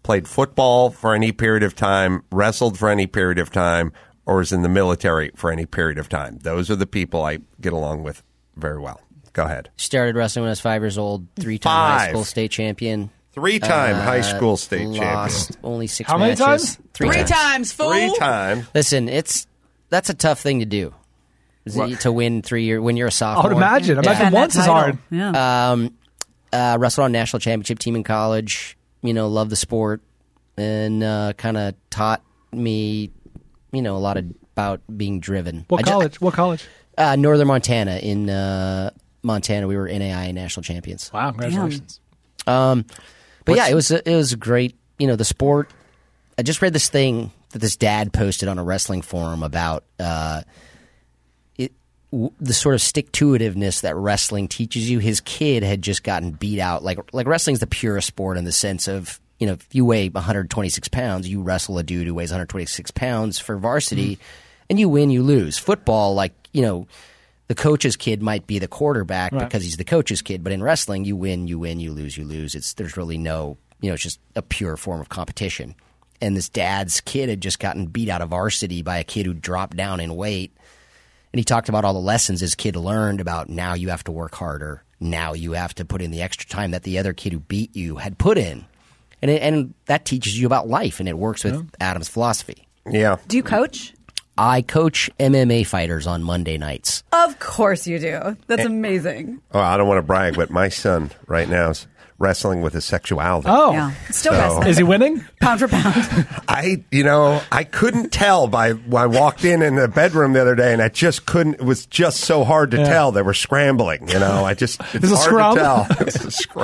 played football for any period of time, wrestled for any period of time, or is in the military for any period of time. Those are the people I get along with very well. Go ahead. Started wrestling when I was five years old. Three-time Five. high school state champion. Three-time Uh, high school state lost champion. only six How many matches. times? Three, Three times. times, fool. Three time. Listen, it's that's a tough thing to do. Is it to win three year when you're a I sophomore. would imagine. Yeah. Imagine Defend that once is title. hard. Yeah. Um, uh, wrestled on national championship team in college. You know, love the sport, and uh, kind of taught me, you know, a lot of, about being driven. What I ju- college? What college? uh, Northern Montana. In uh, Montana, we were N A I A national champions. Wow, congratulations. Um, but yeah, it was a, it was a great. You know, the sport. I just read this thing that this dad posted on a wrestling forum about uh, it, w- the sort of stick-to-itiveness that wrestling teaches you. His kid had just gotten beat out. Like like wrestling's the purest sport in the sense of, you know, if you weigh one hundred twenty-six pounds, you wrestle a dude who weighs one hundred twenty-six pounds for varsity, and you win, you lose. Football, like, you know, the coach's kid might be the quarterback Right. because he's the coach's kid, but in wrestling, you win, you win, you lose, you lose. It's there's really no, you know, it's just a pure form of competition. And this dad's kid had just gotten beat out of varsity by a kid who dropped down in weight. And he talked about all the lessons his kid learned about now you have to work harder. Now you have to put in the extra time that the other kid who beat you had put in. And it, and that teaches you about life, and it works with Adam's philosophy. Yeah. Do you coach? I coach M M A fighters on Monday nights. Of course you do. That's amazing. Oh, I don't want to brag, but my son right now is wrestling with his sexuality. Oh, Yeah. Still So- wrestling. is he winning? Pound for pound. I, you know, I couldn't tell by when I walked in in the bedroom the other day, and I just couldn't. It was just so hard to Yeah. tell. They were scrambling. You know, I just it's Is it a hard scrum? to tell. It's a scrum.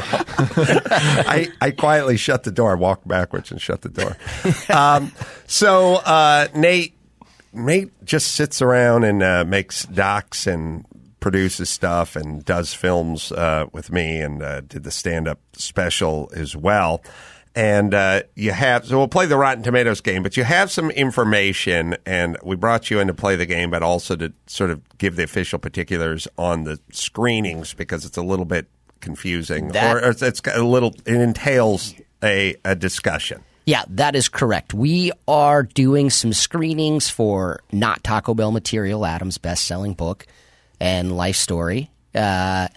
I I quietly shut the door, walked backwards, and shut the door. Um, so uh, Nate, Nate just sits around and uh, makes docs and produces stuff and does films uh, with me, and uh, did the stand-up special as well. And uh, you have, so we'll play the Rotten Tomatoes game, but you have some information, and we brought you in to play the game, but also to sort of give the official particulars on the screenings because it's a little bit confusing, That- or it's, it's a little, it entails a, a discussion. Yeah, that is correct. We are doing some screenings for Not Taco Bell Material, Adam's best-selling book and life story. Uh,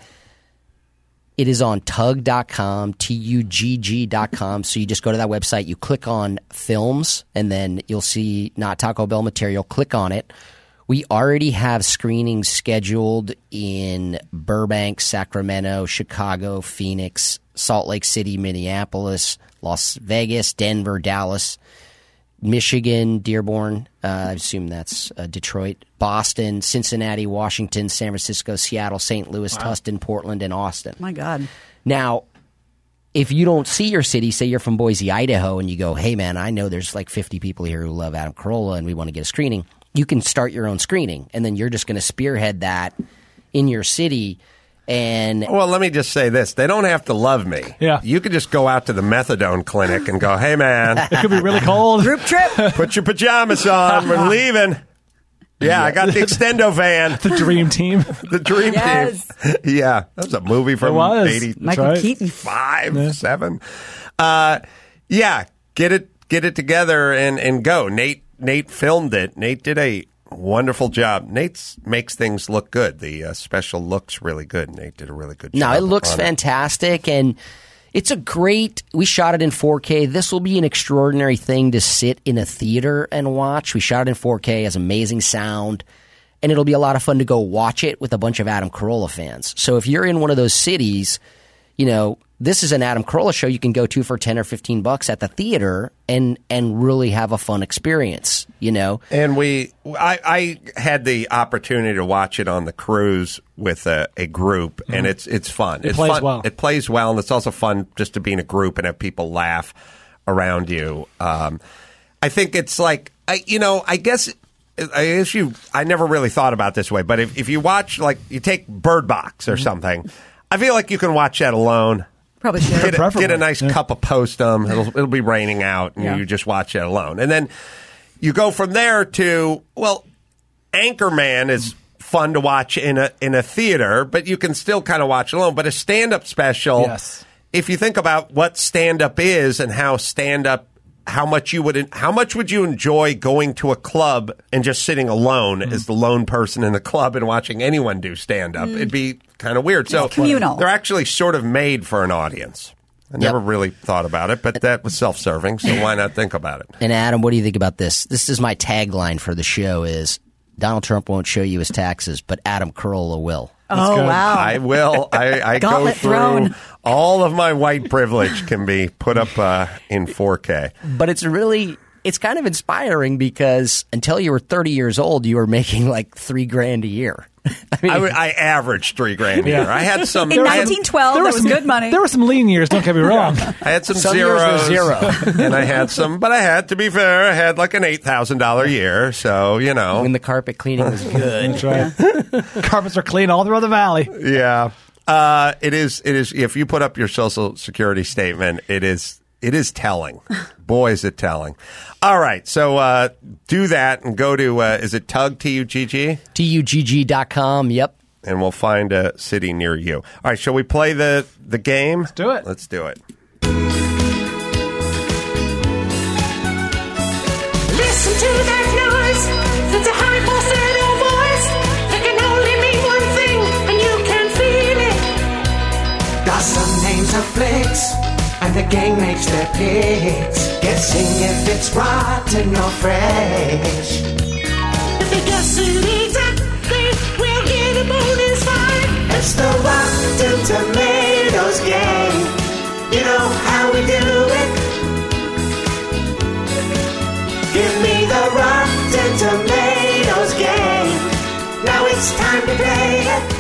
it is on tug dot com, T U G G dot com. So you just go to that website, you click on films, and then you'll see Not Taco Bell Material. Click on it. We already have screenings scheduled in Burbank, Sacramento, Chicago, Phoenix, Salt Lake City, Minneapolis, Las Vegas, Denver, Dallas, Michigan, Dearborn, uh, I assume that's uh, Detroit, Boston, Cincinnati, Washington, San Francisco, Seattle, Saint Louis, Tustin, Portland, and Austin. My God. Now, if you don't see your city, say you're from Boise, Idaho, and you go, hey, man, I know there's like fifty people here who love Adam Carolla and we want to get a screening, you can start your own screening, and then you're just going to spearhead that in your city. And Well, let me just say this. They don't have to love me. Yeah. You could just go out to the methadone clinic and go, hey, man, It could be really cold. Group trip. put your pajamas on. We're leaving. Yeah, I got the extendo van. The dream team. The dream Yes. team. Yeah, that was a movie from It was. eighty-five, Michael right. Keaton. Yeah. seven. Uh, yeah, get it, get it together and, and go. Nate, Nate filmed it. Nate did a wonderful job. Nate makes things look good. The uh, special looks really good. Nate did a really good job. no, it looks on fantastic, and it's a great. We shot it in four K. This will be an extraordinary thing to sit in a theater and watch. We shot it in four K, has amazing sound, and it'll be a lot of fun to go watch it with a bunch of Adam Carolla fans. So if you're in one of those cities, you know, this is an Adam Carolla show you can go to for ten or fifteen bucks at the theater and and really have a fun experience, you know. And we, I, I had the opportunity to watch it on the cruise with a, a group, and it's it's fun. It it's plays fun. well. It plays well, and it's also fun just to be in a group and have people laugh around you. Um, I think it's like, I, you know, I guess. I guess you. I never really thought about it this way, but if, if you watch, like, you take Bird Box or something, I feel like you can watch that alone. Probably should. Get a, Preferably, get a nice yeah. cup of Postum. It'll, it'll be raining out, and Yeah. you just watch it alone. And then you go from there to, well, Anchorman is fun to watch in a in a theater, but you can still kind of watch alone. But a stand-up special Yes. if you think about what stand-up is and how stand-up, how much you would, how much would you enjoy going to a club and just sitting alone mm. as the lone person in the club and watching anyone do stand-up? Mm. It'd be kind of weird. So it's communal. They're actually sort of made for an audience. I never yep. really thought about it, but that was self-serving, so why not think about it? And Adam, what do you think about this? This is my tagline for the show is, Donald Trump won't show you his taxes, but Adam Carolla will. Oh, good. wow. I will. I, I go through thrown. all of my white privilege can be put up uh, in four K. But it's really, it's kind of inspiring because until you were thirty years old, you were making like three grand a year. I mean, I, w- I averaged three grand a year. I had some. In I had, nineteen twelve, there was some, good money. There were some lean years, don't get me wrong. I had some, some zeros. years were zero. And I had some, but I had, to be fair, I had like an eight thousand dollars year. So, you know. When the carpet cleaning was good. That's right. Carpets are clean all throughout the valley. Yeah. Uh, it is, it is, if you put up your Social Security statement, it is, it is telling. Boy, is it telling. All right. So uh, do that and go to, uh, is it Tug, T U G G? T U G G dot com, yep. And we'll find a city near you. All right, shall we play the, the game? Let's do it. Let's do it. Listen to that noise. It's a high falsetto voice. It can only mean one thing, and you can feel it. Got some names of flicks, and the gang makes their picks, guessing if it's rotten or fresh. If they guess it exactly, we'll get a bonus five. It's the Rotten Tomatoes game. You know how we do it. Give me the Rotten Tomatoes game. Now it's time to play it.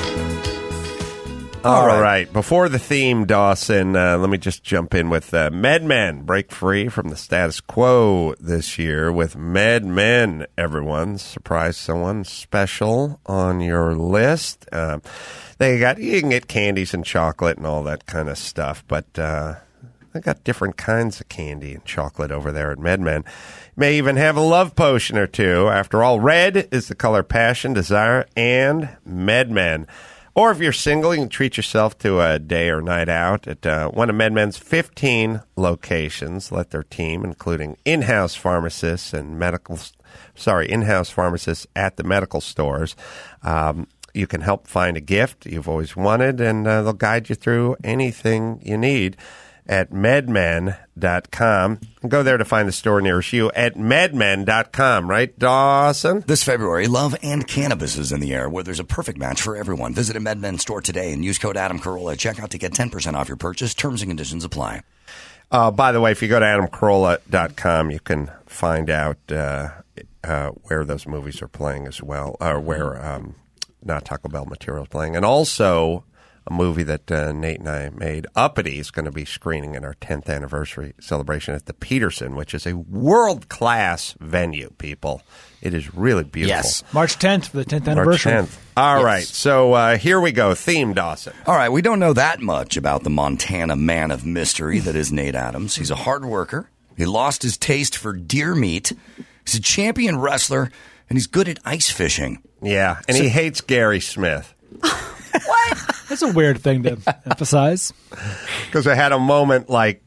All right. right. Before the theme, Dawson, uh, let me just jump in with uh, MedMen. Break free from the status quo this year with MedMen, everyone. Surprise someone special on your list. Uh, they got, you can get candies and chocolate and all that kind of stuff, but uh, they got different kinds of candy and chocolate over there at MedMen. May even have a love potion or two. After all, red is the color passion, desire, and MedMen. Or if you're single, you can treat yourself to a day or night out at uh, one of MedMen's fifteen locations. Let their team, including in-house pharmacists and medical, sorry, in-house pharmacists at the medical stores, um, you can help find a gift you've always wanted, and uh, they'll guide you through anything you need at medmen dot com. Go there to find the store nearest you at medmen dot com, right, Dawson? This February, love and cannabis is in the air, where there's a perfect match for everyone. Visit a MedMen store today and use code Adam Carolla at checkout to get ten percent off your purchase. Terms and conditions apply. Uh, by the way, if you go to adam carolla dot com, you can find out uh, uh, where those movies are playing as well, or where um, Not Taco Bell material is playing. And also, a movie that uh, Nate and I made, Uppity, is going to be screening in our tenth anniversary celebration at the Peterson, which is a world-class venue, people. It is really beautiful. Yes. March tenth for the tenth anniversary. March tenth. All yes. right. So uh, here we go. Theme, Dawson. All right. We don't know that much about the Montana man of mystery that is Nate Adams. He's a hard worker. He lost his taste for deer meat. He's a champion wrestler, and he's good at ice fishing. Yeah, and so, he hates Gary Smith. What? That's a weird thing to emphasize. Because I had a moment like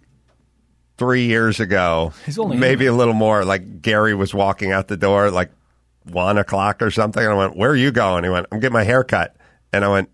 three years ago, He's only maybe a little more, like Gary was walking out the door at like one o'clock or something. And I went, where are you going? He went, I'm getting my hair cut. And I went,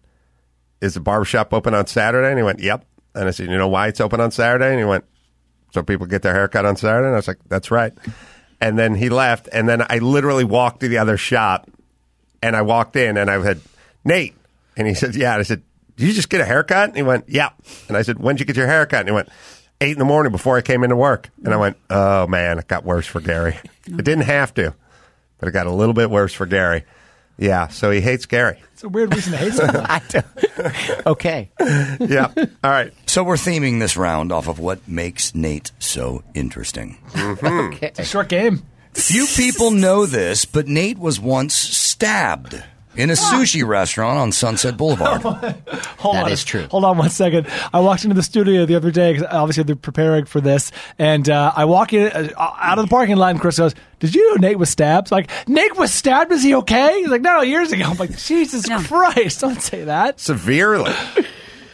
is the barbershop open on Saturday? And he went, yep. And I said, you know why it's open on Saturday? And he went, so people get their hair cut on Saturday? And I was like, that's right. And then he left. And then I literally walked to the other shop. And I walked in and I said, Nate. And he said, yeah. And I said, did you just get a haircut? And he went, yeah. And I said, when did you get your haircut? And he went, eight in the morning before I came into work. And I went, oh, man, it got worse for Gary. It didn't have to, but it got a little bit worse for Gary. Yeah, so he hates Gary. It's a weird reason to hate someone. I don't. Okay. Yeah. All right. So we're theming this round off of what makes Nate so interesting. Mm-hmm. Okay. It's a short game. Few people know this, but Nate was once stabbed in a sushi restaurant on Sunset Boulevard. Hold that on. is true. Hold on one second. I walked into the studio the other day because obviously they're preparing for this, and uh, I walk in uh, out of the parking lot, and Chris goes, "Did you know Nate was stabbed?" Like, Nate was stabbed? Is he okay? He's like, "No, years ago." I'm like, Jesus No. Christ! Don't say that. Severely.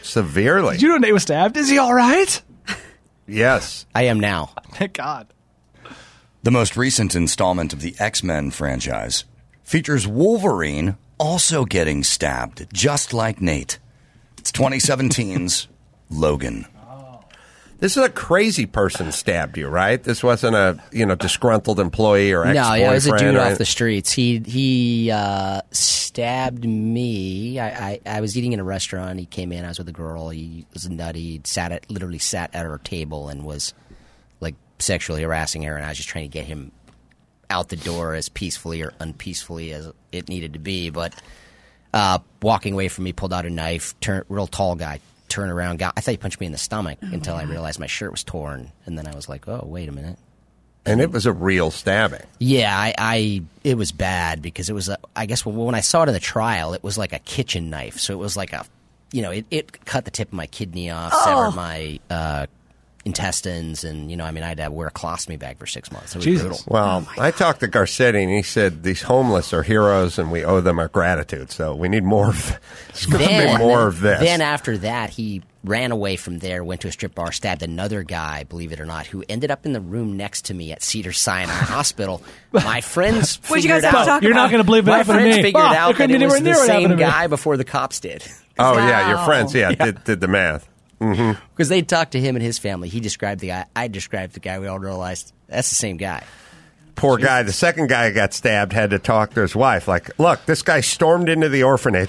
severely. Did you know Nate was stabbed? Is he all right? Yes. I am now. Thank God. The most recent installment of the X-Men franchise features Wolverine also getting stabbed, just like Nate. It's twenty seventeen's Logan. This is a crazy person stabbed you, right? This wasn't a you know disgruntled employee or ex-boyfriend. No, yeah, it was a dude or off anything. the streets. He he uh, stabbed me. I, I, I was eating in a restaurant. He came in. I was with a girl. He was nutty. He sat at literally sat at her table and was like sexually harassing her. And I was just trying to get him out the door as peacefully or unpeacefully as it needed to be. But uh, walking away from me, pulled out a knife. Turn, real tall guy. Turn around, got, I thought he punched me in the stomach Oh, until I realized my shirt was torn, and then I was like, "Oh, wait a minute." And it was a real stabbing. Yeah, I, I it was bad because it was a, I guess when, when I saw it in the trial, it was like a kitchen knife, so it was like a, you know, it, it cut the tip of my kidney off, Oh. severed my uh, intestines, and you know, I mean, I had to wear a colostomy bag for six months. It was brutal. Well, I talked to Garcetti, and he said these homeless are heroes, and we owe them our gratitude. So we need more of. There's going to Then, be more of this. Then after that, he ran away from there, went to a strip bar, stabbed another guy, believe it or not, who ended up in the room next to me at Cedars-Sinai Hospital. My friends What'd you guys figured have to out. talk You're not about? going to believe it My happened to friends me. figured Ah, out it that couldn't it be was anywhere the near what same happened to me. guy before the cops did. oh yeah, your Wow. friends, yeah, did did the math. Mm-hmm. Because they talked to him and his family. He described the guy. I described the guy. We all realized that's the same guy. Poor guy. The second guy who got stabbed had to talk to his wife. Like, look, this guy stormed into the orphanage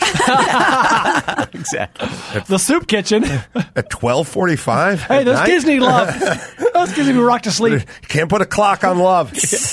Exactly. The soup kitchen. at twelve forty-five. Hey, those kids need love. Those kids need to be rocked to sleep. Can't put a clock on love.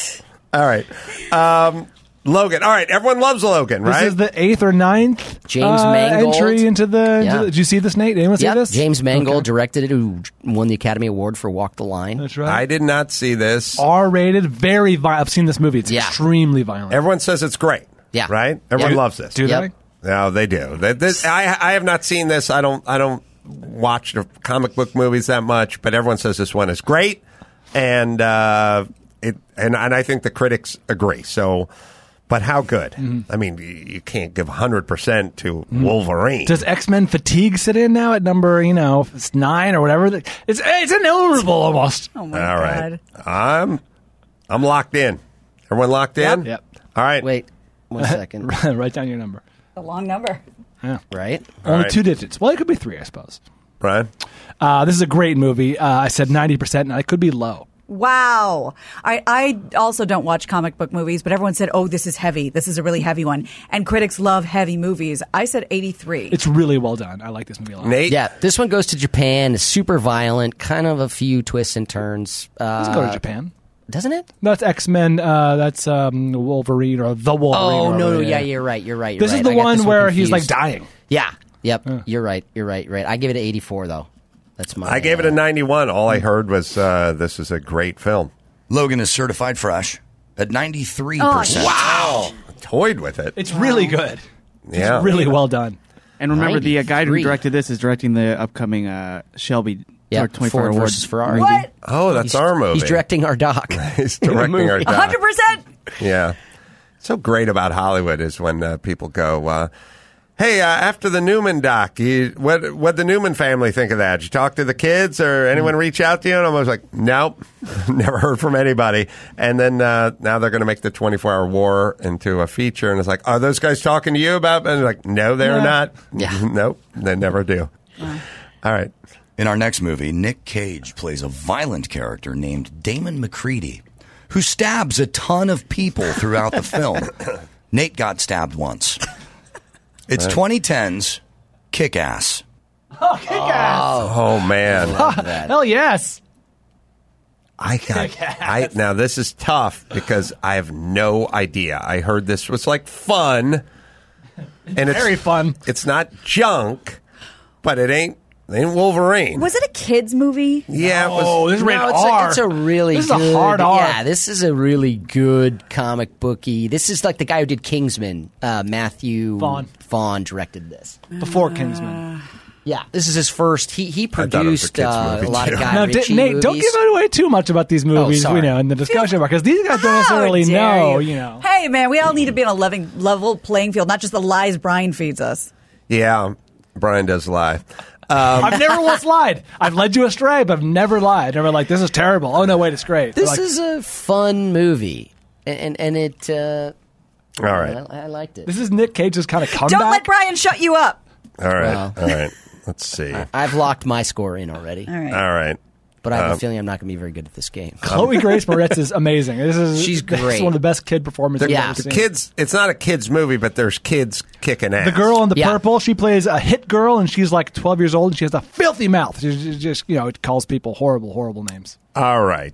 All right. Um, Logan. All right. Everyone loves Logan, right? This is the eighth or ninth James uh, Mangold. entry into the, into Yeah. the. Did you see this, Nate? Anyone see Yep. this? James Mangold Okay. directed it, who won the Academy Award for Walk the Line. That's right. I did not see this. R-rated, very violent. I've seen this movie. It's Yeah. extremely violent. Everyone says it's great. Yeah. Right? Everyone Yeah. loves this. Do Yep. they? No, they do. They, this, I, I have not seen this. I don't. I don't watch the comic book movies that much, but everyone says this one is great, and uh, it and and I think the critics agree. So, but how good? Mm-hmm. I mean, you, you can't give hundred percent to Wolverine. Does X-Men Fatigue sit in now at number, you know, it's nine or whatever? It's it's innumerable almost. Oh my All god. right, I'm I'm locked in. Everyone locked in? Yep. All right. Wait, one second. Write down your number. A long number. Right? Only right. two digits. Well, it could be three, I suppose. Brian. Uh, this is a great movie. Uh, I said ninety percent, and I could be low. Wow. I, I also don't watch comic book movies, but everyone said, oh, this is heavy. This is a really heavy one. And critics love heavy movies. I said eighty-three. It's really well done. I like this movie a lot. Nate. Yeah, this one goes to Japan. It's super violent, kind of a few twists and turns. Uh, Let's go to Japan. Doesn't it? That's X-Men. Uh, that's um, Wolverine or the Wolverine. Oh, or no, no, whatever, yeah, you're right. You're right. You're This right. is the I got one this where he's like confused. dying. Yeah. Yep. You're right. You're right. Right. I give it an eighty-four, though. That's my. I gave it uh, a ninety-one. All I heard was uh, this is a great film. Logan is certified fresh at ninety-three percent. Wow. Toyed with it. It's really good. Yeah. It's really well done. And remember, the uh, guy who ninety-three. directed this is directing the upcoming uh, Shelby Yep, twenty-four Ford Awards versus Ferrari. What? Oh, that's He's- our movie. He's directing our doc. He's directing our one doc. hundred percent. Yeah. So great about Hollywood is when uh, people go, uh, hey, uh, after the Newman doc, you, what what the Newman family think of that? Did you talk to the kids or anyone reach out to you? And I was like, nope, never heard from anybody. And then uh, now they're going to make the twenty-four hour war into a feature. And it's like, are those guys talking to you about it? And they're like, no, they're No. not. Yeah. Nope, they never do. All right. In our next movie, Nick Cage plays a violent character named Damon McCready, who stabs a ton of people throughout the film. Nate got stabbed once. It's twenty ten's Kick-Ass. Oh, man. Hell yes. I got. I now this is tough because I have no idea. I heard this was like fun, and it's Very fun. It's not junk, but it ain't. It ain't Wolverine. Was it a kids movie? Yeah, it was. Oh, this is rated No, it's, R. a, it's a really This is a good, hard R. Yeah, this is a really good comic booky. This is like the guy who did Kingsman, uh, Matthew Vaughn. Vaughn directed this. Before Kingsman. Yeah, this is his first. He he thought it was a produced kids' uh, movie, a lot too. of Guy Now, D- Ritchie Nate, don't movies. give away too much about these movies, sorry. you know, in the discussion because these guys don't necessarily How dare know, you. you know. Hey, man, we all need to be on a level, level playing field, not just the lies Brian feeds us. Yeah, Brian does lie. I've never once lied. I've led you astray, but I've never lied. Never like, this is terrible. Oh, no, wait, it's great. This Like, is a fun movie, and and, and it. Uh, All right. I, I liked it. This is Nick Cage's kind of comeback. Don't let Brian shut you up. All right. Well. All right. Let's see. I, I've locked my score in already. All right. All right. But I have Um, a feeling I'm not going to be very good at this game. Chloe Grace Moretz is amazing. This is She's This is great. one of the best kid performances Yeah. I've ever The seen. kids, it's not a kids movie, but there's kids kicking ass. The girl in the Yeah. purple, she plays a hit girl, and she's like twelve years old, and she has a filthy mouth. She she just, you know, it calls people horrible, horrible names. All right.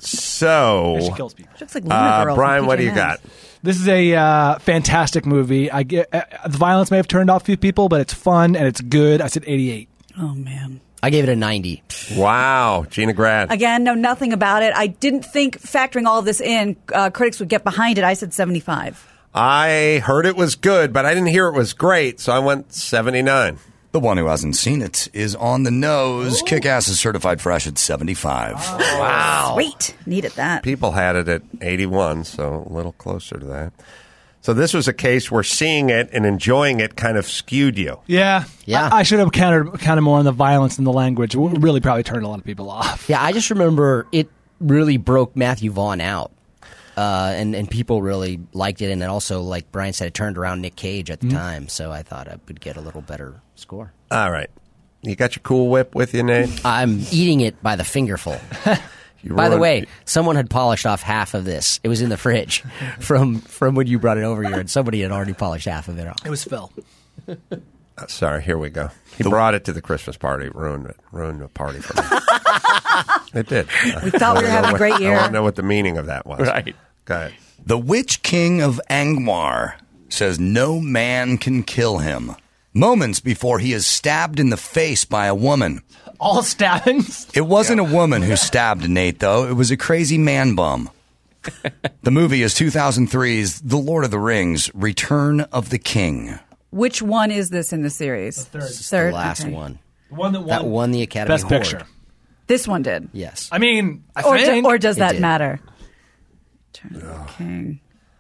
So, And she kills people. She looks like Luna uh, Girl from Brian, what do P J you Masks. got? This is a uh, fantastic movie. I get uh, the violence may have turned off a few people, but it's fun and it's good. I said eighty-eight. Oh, man. I gave it a ninety. Wow. Gina Grad. Again, know nothing about it. I didn't think, factoring all of this in, uh, critics would get behind it. I said seventy-five. I heard it was good, but I didn't hear it was great, so I went seventy-nine. The one who hasn't seen it is on the nose. Kick-Ass is certified fresh at seventy-five. Wow. Sweet. Needed that. People had it at eighty-one, so a little closer to that. So this was a case where seeing it and enjoying it kind of skewed you. Yeah, Yeah. I, I should have counted kind of more on the violence and the language. It really probably turned a lot of people off. Yeah, I just remember it really broke Matthew Vaughn out. Uh, and, and people really liked it. And it also, like Brian said, it turned around Nick Cage at the Mm-hmm. time. So I thought I would get a little better score. All right. You got your Cool Whip with you, Nate? I'm eating it by the fingerful. You By the ruined- way, someone had polished off half of this. It was in the fridge from from when you brought it over here, and somebody had already polished half of it off. It was Phil. Uh, sorry, here we go. He brought it to the Christmas party. Ruined it. Ruined the party for me. It did. We thought we were having a great I year. want to know what the meaning of that was. Right. Go ahead. The Witch King of Angmar says no man can kill him. Moments before he is stabbed in the face by a woman. All stabbings? It wasn't a woman who stabbed Nate, though. It was a crazy man bum. The movie is two thousand three's The Lord of the Rings, Return of the King. Which one is this in the series? The third. Third. The last okay. one. The one that won, That won the Academy Best Award. Picture. This one did. Yes. I mean, I Or, do- think. or does It that did. matter? Turn of the King.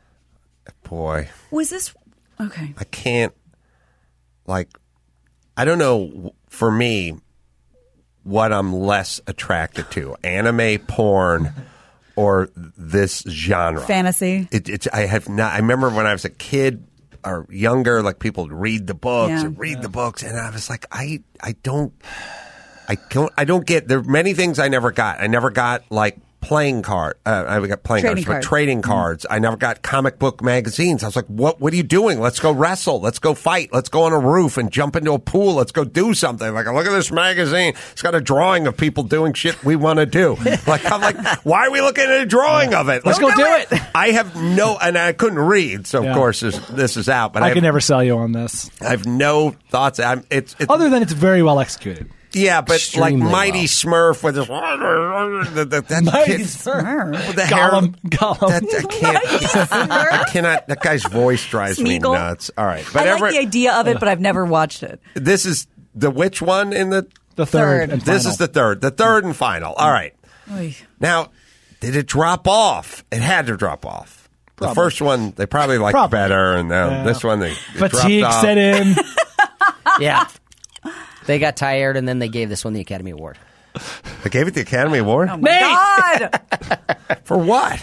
Boy, Was this okay? I can't, like, I don't know, for me, what I'm less attracted to, anime, porn, or this genre. Fantasy. It, it's, I have not, I remember when I was a kid or younger, like, people would read the books Yeah. and read the books, and I was like, I, I don't, I don't, I don't get, there are many things I never got. I never got, like, playing card. Uh, I got playing Trading cards, but cards. trading cards. I never got comic book magazines. I was like, "What? What are you doing? Let's go wrestle. Let's go fight. Let's go on a roof and jump into a pool. Let's go do something." Like, look at this magazine. It's got a drawing of people doing shit we want to do. Like, I'm like, why are we looking at a drawing of it? Let's Like, go do it. I have no, and I couldn't read, so of Yeah. course this, this is out. But I, I have, can never sell you on this. I have no thoughts. I'm, it's, it's Other than it's very well executed. yeah, but Extremely like Mighty well. Smurf with his that, that, that Mighty kid- Smurf. with the hair- Gollum. Gollum. That, I can't. I cannot. That guy's voice drives me Smeagol. nuts. All right, but I every, like the idea of it, but I've never watched it. this is the which one in the. The third. Third. And This final. is the third. The third and final. All right. Oy. Now, did it drop off? It had to drop off. The Probably. first one they probably liked Probably. better, and now Yeah. this one they it Fatigue dropped off. set in. Yeah. They got tired, and then they gave this one the Academy Award. They gave it the Academy Award Oh my God! for what?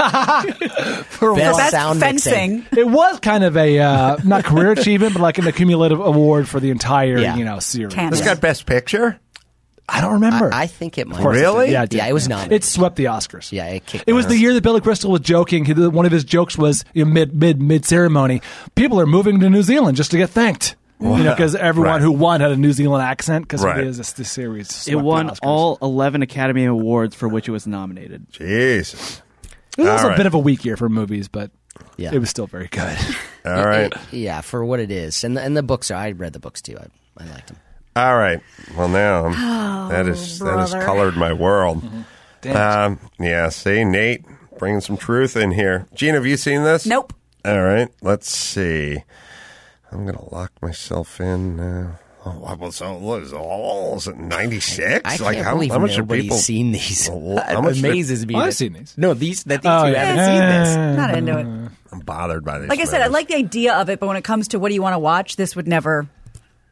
For Best what? Best sound fencing. mixing. It was kind of a, uh, not career achievement, but like an accumulative award for the entire, Yeah. you know, series. Can- This Yeah. got Best Picture. I don't remember. I, I think it might. course it Really? did. Yeah, it, did. Yeah, it was nominated. It swept the Oscars. Yeah, it kicked. It was the year that Billy Crystal was joking. He, one of his jokes was you know, mid mid mid ceremony. People are moving to New Zealand just to get thanked. You know, because everyone Right. who won had a New Zealand accent because Right. it is this, this series. It swept the won Oscars. all eleven Academy Awards for which it was nominated. Jesus. It was also All a right. bit of a weak year for movies, but Yeah. it was still very good. All right. Yeah, for what it is, and the, and the books are. I read the books too. I, I liked them. All right. Well, now um, that is that has brother. colored my world. Damn. Um, yeah. See, Nate bringing some truth in here. Gene, have you seen this? Nope. All right. Let's see. I'm gonna lock myself in now. Oh, what was so what is all is it ninety-six? I Like can't how, believe how much are nobody's people seen these. Well, how It much did- amazes me. Oh, I've that- seen these. No, these that these Oh, two yeah. haven't seen this. Not into it. I'm bothered by this. Like I said, I like the idea of it, but when it comes to what do you want to watch, this would never.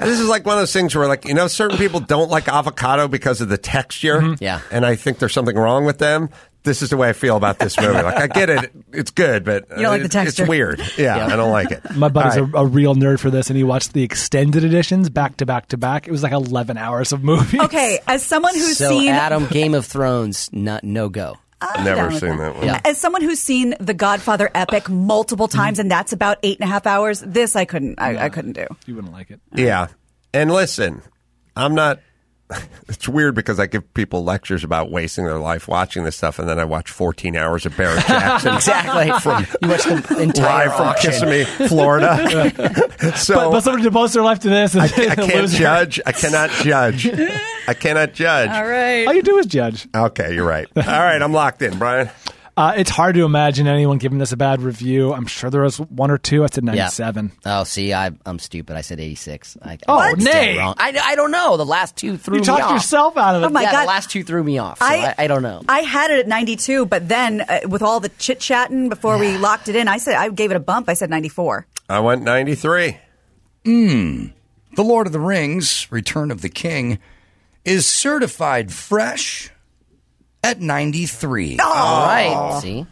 This is like one of those things where, like, you know, certain people don't like avocado because of the texture. Mm-hmm. Yeah. And I think there's something wrong with them. This is the way I feel about this movie. Like, I get it. It's good, but You don't like the it's, texture. it's weird. Yeah, Yeah. I don't like it. My buddy's All right. a, a real nerd for this, and he watched the extended editions back to back to back. It was like eleven hours of movies. Okay, as someone who's so seen Adam, Game of Thrones, not no go. I'm Never down with seen that one. Yeah. As someone who's seen The Godfather epic multiple times, and that's about eight and a half hours, this I couldn't. I, I couldn't do. You wouldn't like it. Yeah. And listen, I'm not. It's weird because I give people lectures about wasting their life watching this stuff, and then I watch fourteen hours of Barrett Jackson. Exactly. From, You watched the entire live from auction. Kissimmee, Florida. so But, but somebody devotes their life to this. I, I can't judge. I cannot judge. I cannot judge. All right. All you do is judge. Okay, you're right. All right, I'm locked in, Brian. Uh, it's hard to imagine anyone giving this a bad review. I'm sure there was one or two. I said ninety-seven. Oh, see, I, I'm stupid. I said eighty-six. I, Oh, I was Nate. dead wrong. I, I don't know. The last two threw You me talked off. yourself out of it. Oh my yeah, God. the last two threw me off. So I, I, don't know. I had it at ninety-two, but then uh, with all the chit chatting before we locked it in, I said I gave it a bump. I said ninety-four. I went ninety-three. The Lord of the Rings, Return of the King, is certified fresh at ninety-three. All right. See?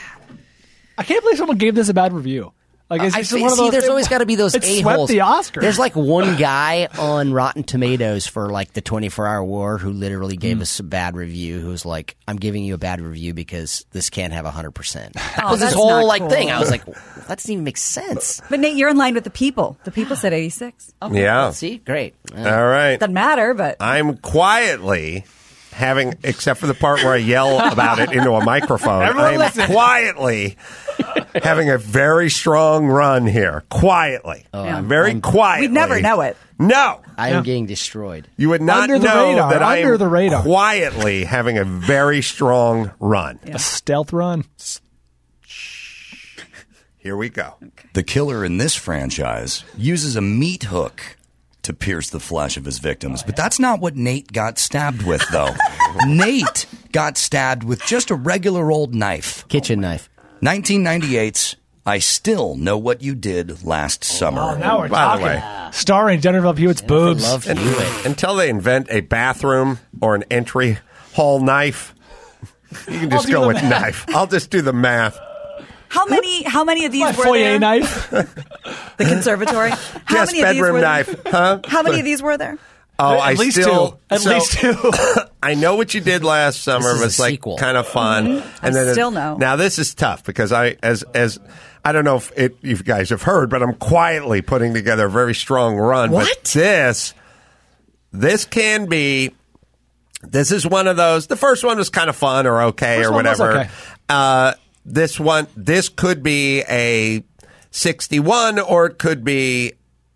I can't believe someone gave this a bad review. Like, it's I just see, one of see, those. there's always got to be those It a-holes. swept the Oscar. There's like one guy on Rotten Tomatoes for like the twenty-four hour war who literally gave Mm. us a bad review. Who's like, I'm giving you a bad review because this can't have one hundred percent. That Oh, was his that's whole not like cool. thing. I was like, that doesn't even make sense. But Nate, you're in line with the people. The people said eighty-six. Yeah. See? Great. Uh, All right. Doesn't matter, but I'm quietly having, except for the part where I yell about it into a microphone, Everyone I'm listen. quietly having a very strong run here. Quietly. Yeah. Very quietly. we'd never know it. No. I am getting destroyed. You would not Under the know radar, that I under am the radar. quietly having a very strong run. a stealth run. Here we go. The killer in this franchise uses a meat hook to pierce the flesh of his victims. But that's not what Nate got stabbed with, though. Nate got stabbed with just a regular old knife. Kitchen knife. nineteen ninety-eight's I Still Know What You Did Last Summer. Oh, now we're By the talking. way, Starring Jennifer Love Hewitt's boobs. Love and- Hewitt. until they invent a bathroom or an entry hall knife, you can just do go the with math. knife. I'll just do the math. How many? How many of these My were foyer there? knife. The conservatory. How Just many of these bedroom were knife, there? huh? How many of these were there? Oh, At I least still two. At so- least two. I Know What You Did Last Summer is was a like sequel. kind of fun, I still know. Now this is tough because I, as as I don't know if it, if you guys have heard, but I'm quietly putting together a very strong run. What? But this, this can be. This is one of those. The first one was kind of fun or okay First or one was whatever. okay. Uh, this one, this could be a sixty-one or it could be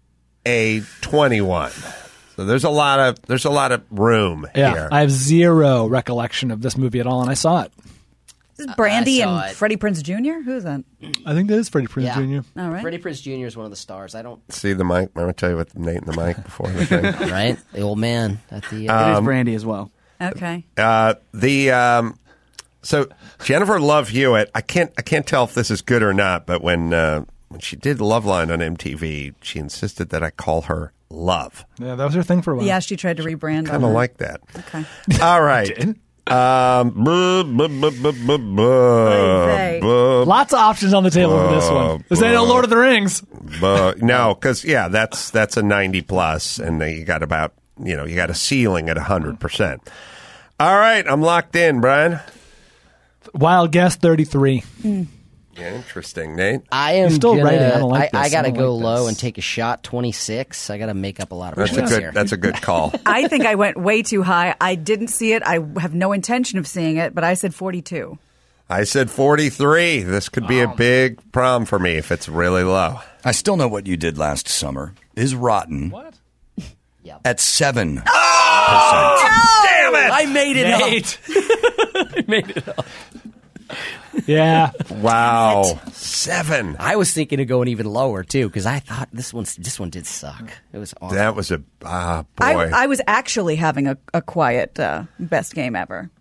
a twenty-one. So there's a lot of there's a lot of room Yeah, here. I have zero recollection of this movie at all, and I saw it. This is Brandy I saw and it. Freddie Prinze Junior Who's that? I think that is Freddie Prinze Yeah. Junior All right. Freddie Prinze Junior is one of the stars. I don't. See the mic? Remember I tell you with Nate and the mic before the thing? Right? The old man at the. It Uh, is Brandy as well. Okay. Uh, the um, so Jennifer Love Hewitt. I can't I can't tell if this is good or not. But when uh, when she did Loveline on M T V, she insisted that I call her Love. Yeah, that was her thing for a while. Yeah, she tried to rebrand. Kind on of her. like that. Okay. All right. Um, buh, buh, buh, buh, buh, buh, vey. buh, Lots of options on the table for this one. This ain't no Lord of the Rings. buh. No, because yeah, that's that's a ninety plus, and then you got about you know you got a ceiling at a hundred percent. All right, I'm locked in, Brian. Wild guess thirty-three. Yeah, interesting, Nate. I am You're still gonna, writing. I don't like I, this. I gotta I don't go like low this. and take a shot. twenty-six. I gotta make up a lot of That's a points good here. that's a good call. I think I went way too high. I didn't see it. I have no intention of seeing it, but I said forty-two. I said forty-three. This could be a big problem for me if it's really low. I Still Know What You Did Last Summer is rotten What? at seven percent. Damn it! I made it Nate. up. I made it up. Yeah. Wow. Seven. I was thinking of going even lower too because I thought this one this one did suck. It was awful. That was a ah boy. I, I was actually having a, a quiet uh, best game ever.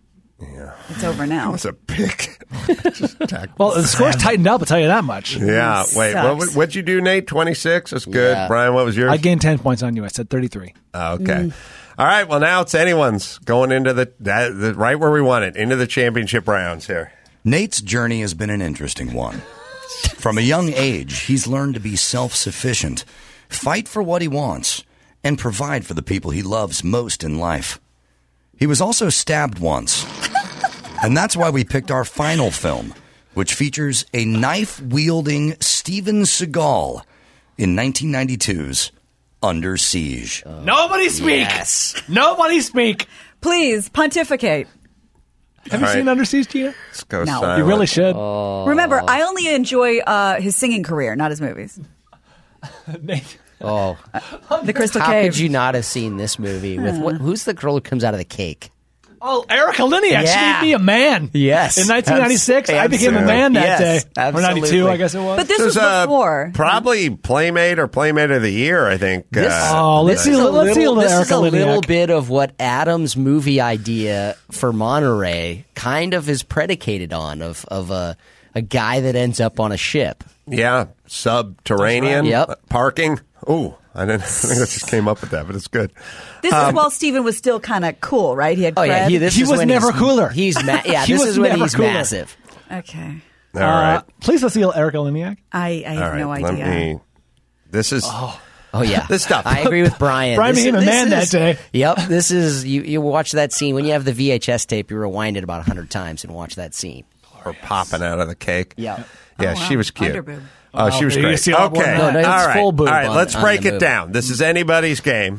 Yeah. It's over now. That was a big. Well, the score's tightened up, I'll tell you that much. Yeah. Wait, what, Sucks. what'd you do, Nate? twenty-six? That's good. Yeah. Brian, what was yours? I gained ten points on you. I said thirty-three. Oh, okay. All right. Well, now it's anyone's going into the, that, the right where we want it, into the championship rounds here. Nate's journey has been an interesting one. From a young age, he's learned to be self-sufficient, fight for what he wants, and provide for the people he loves most in life. He was also stabbed once. And that's why we picked our final film, which features a knife-wielding Steven Seagal in nineteen ninety-two's Under Siege. Nobody speak! Yes. Nobody speak! Please, pontificate. Have you All seen right. Under Siege, Gina? Let's go No. silent. You really should. Remember, I only enjoy uh, his singing career, not his movies. Nate. Oh, The Crystal how Cave. could you not have seen this movie? With what, who's the girl who comes out of the cake? Oh, Erica Liniak. She Yeah. made me a man. Yes. In nineteen ninety-six, I became a Absolutely. man that Yes, day. Or absolutely. ninety-two, I guess it was. But this This was is uh, before. probably Playmate or Playmate of the Year, I think. This- uh, Oh, let's This see, is a let's see a little, little this is a Erica little Liniak. bit of what Adam's movie idea for Monterey kind of is predicated on, of of a a guy that ends up on a ship. yeah, subterranean That's right. Yep. uh, parking. Ooh, I didn't I think I just came up with that, but it's good. This Um, is while Steven was still kind of cool, right? He had Oh yeah, cred. he, this He is was when never he's, cooler. He's ma- yeah, He this was is when never he's cooler. massive. Okay. All Uh, right. Please let's see Erica Liniak. I, I have All right. no Let idea. me. This is. Oh yeah, This stuff. I agree with Brian. Brian This became is- a this man that is- day. Yep, this is you. You watch that scene when you have the V H S tape. You rewind it about a hundred times and watch that scene. Her popping out of the cake. Yeah. Yeah, Oh, wow. she was cute. Underboob. Oh, she Wow. was You great. see a lot more Okay. than that. No, no, All it's right. full boob All right. on- Let's on break the it movie. down. This is anybody's game.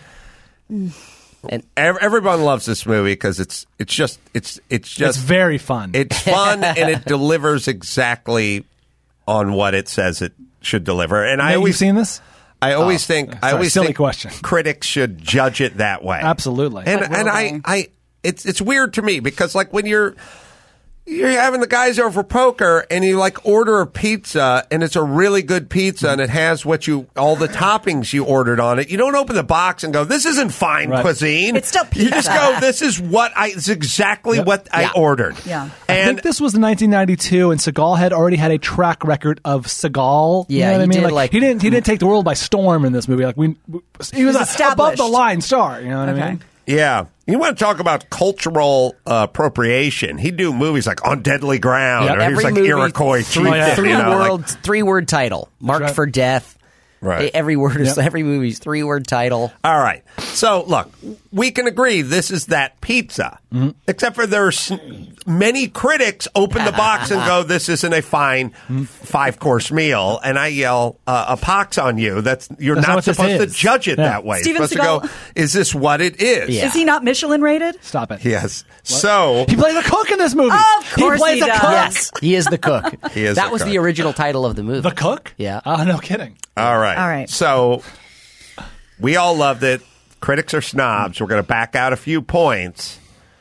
And Ev- Everyone loves this movie because it's it's just it's it's just It's very fun. It's fun and it delivers exactly on what it says it should deliver. And I Nate, always you've seen this? I always Oh, think I sorry, always silly think question. critics should judge it that way. Absolutely. And But will and I, they? I it's it's weird to me because like when you're you're having the guys over for poker and you like order a pizza and it's a really good pizza and it has what you all the toppings you ordered on it. You don't open the box and go, "This isn't fine Right. cuisine." It's still You just pizza. go, "This is what I it's exactly Yep. what I Yeah. ordered." Yeah. I And think this was nineteen ninety-two, and Seagal had already had a track record of Seagal. You Yeah, know what he I mean? did, Like, like- he didn't he didn't take the world by storm in this movie. Like we, we he was He's a established. above the line star. You know what I Okay. mean? yeah. You want to talk about cultural uh, appropriation? He'd do movies like On Deadly Ground, Yep. or he was every like movie, Iroquois three, Chieftain. Oh, yeah. three you know, like- word, three word title, marked right. for death. Right. Every word is Yep. every movie's three word title. All right. So, look, we can agree this is that pizza, Mm-hmm. except for there's many critics open the box and go, "This isn't a fine Mm-hmm. five course meal," and I yell uh, a pox on you. That's you're That's not not what this supposed to is. judge it Yeah. that way. Steven you're supposed to Seagal- go, "Is this what it is?" Yeah. Is he not Michelin rated? Stop it. Yes. So He plays a cook in this movie. Of course he plays he a does. cook. Yes, he is the cook. He is that the was cook. the original title of the movie. The cook? Yeah. Oh, no kidding. all right. All right. So we all loved it. Critics are snobs. We're going to back out a few points.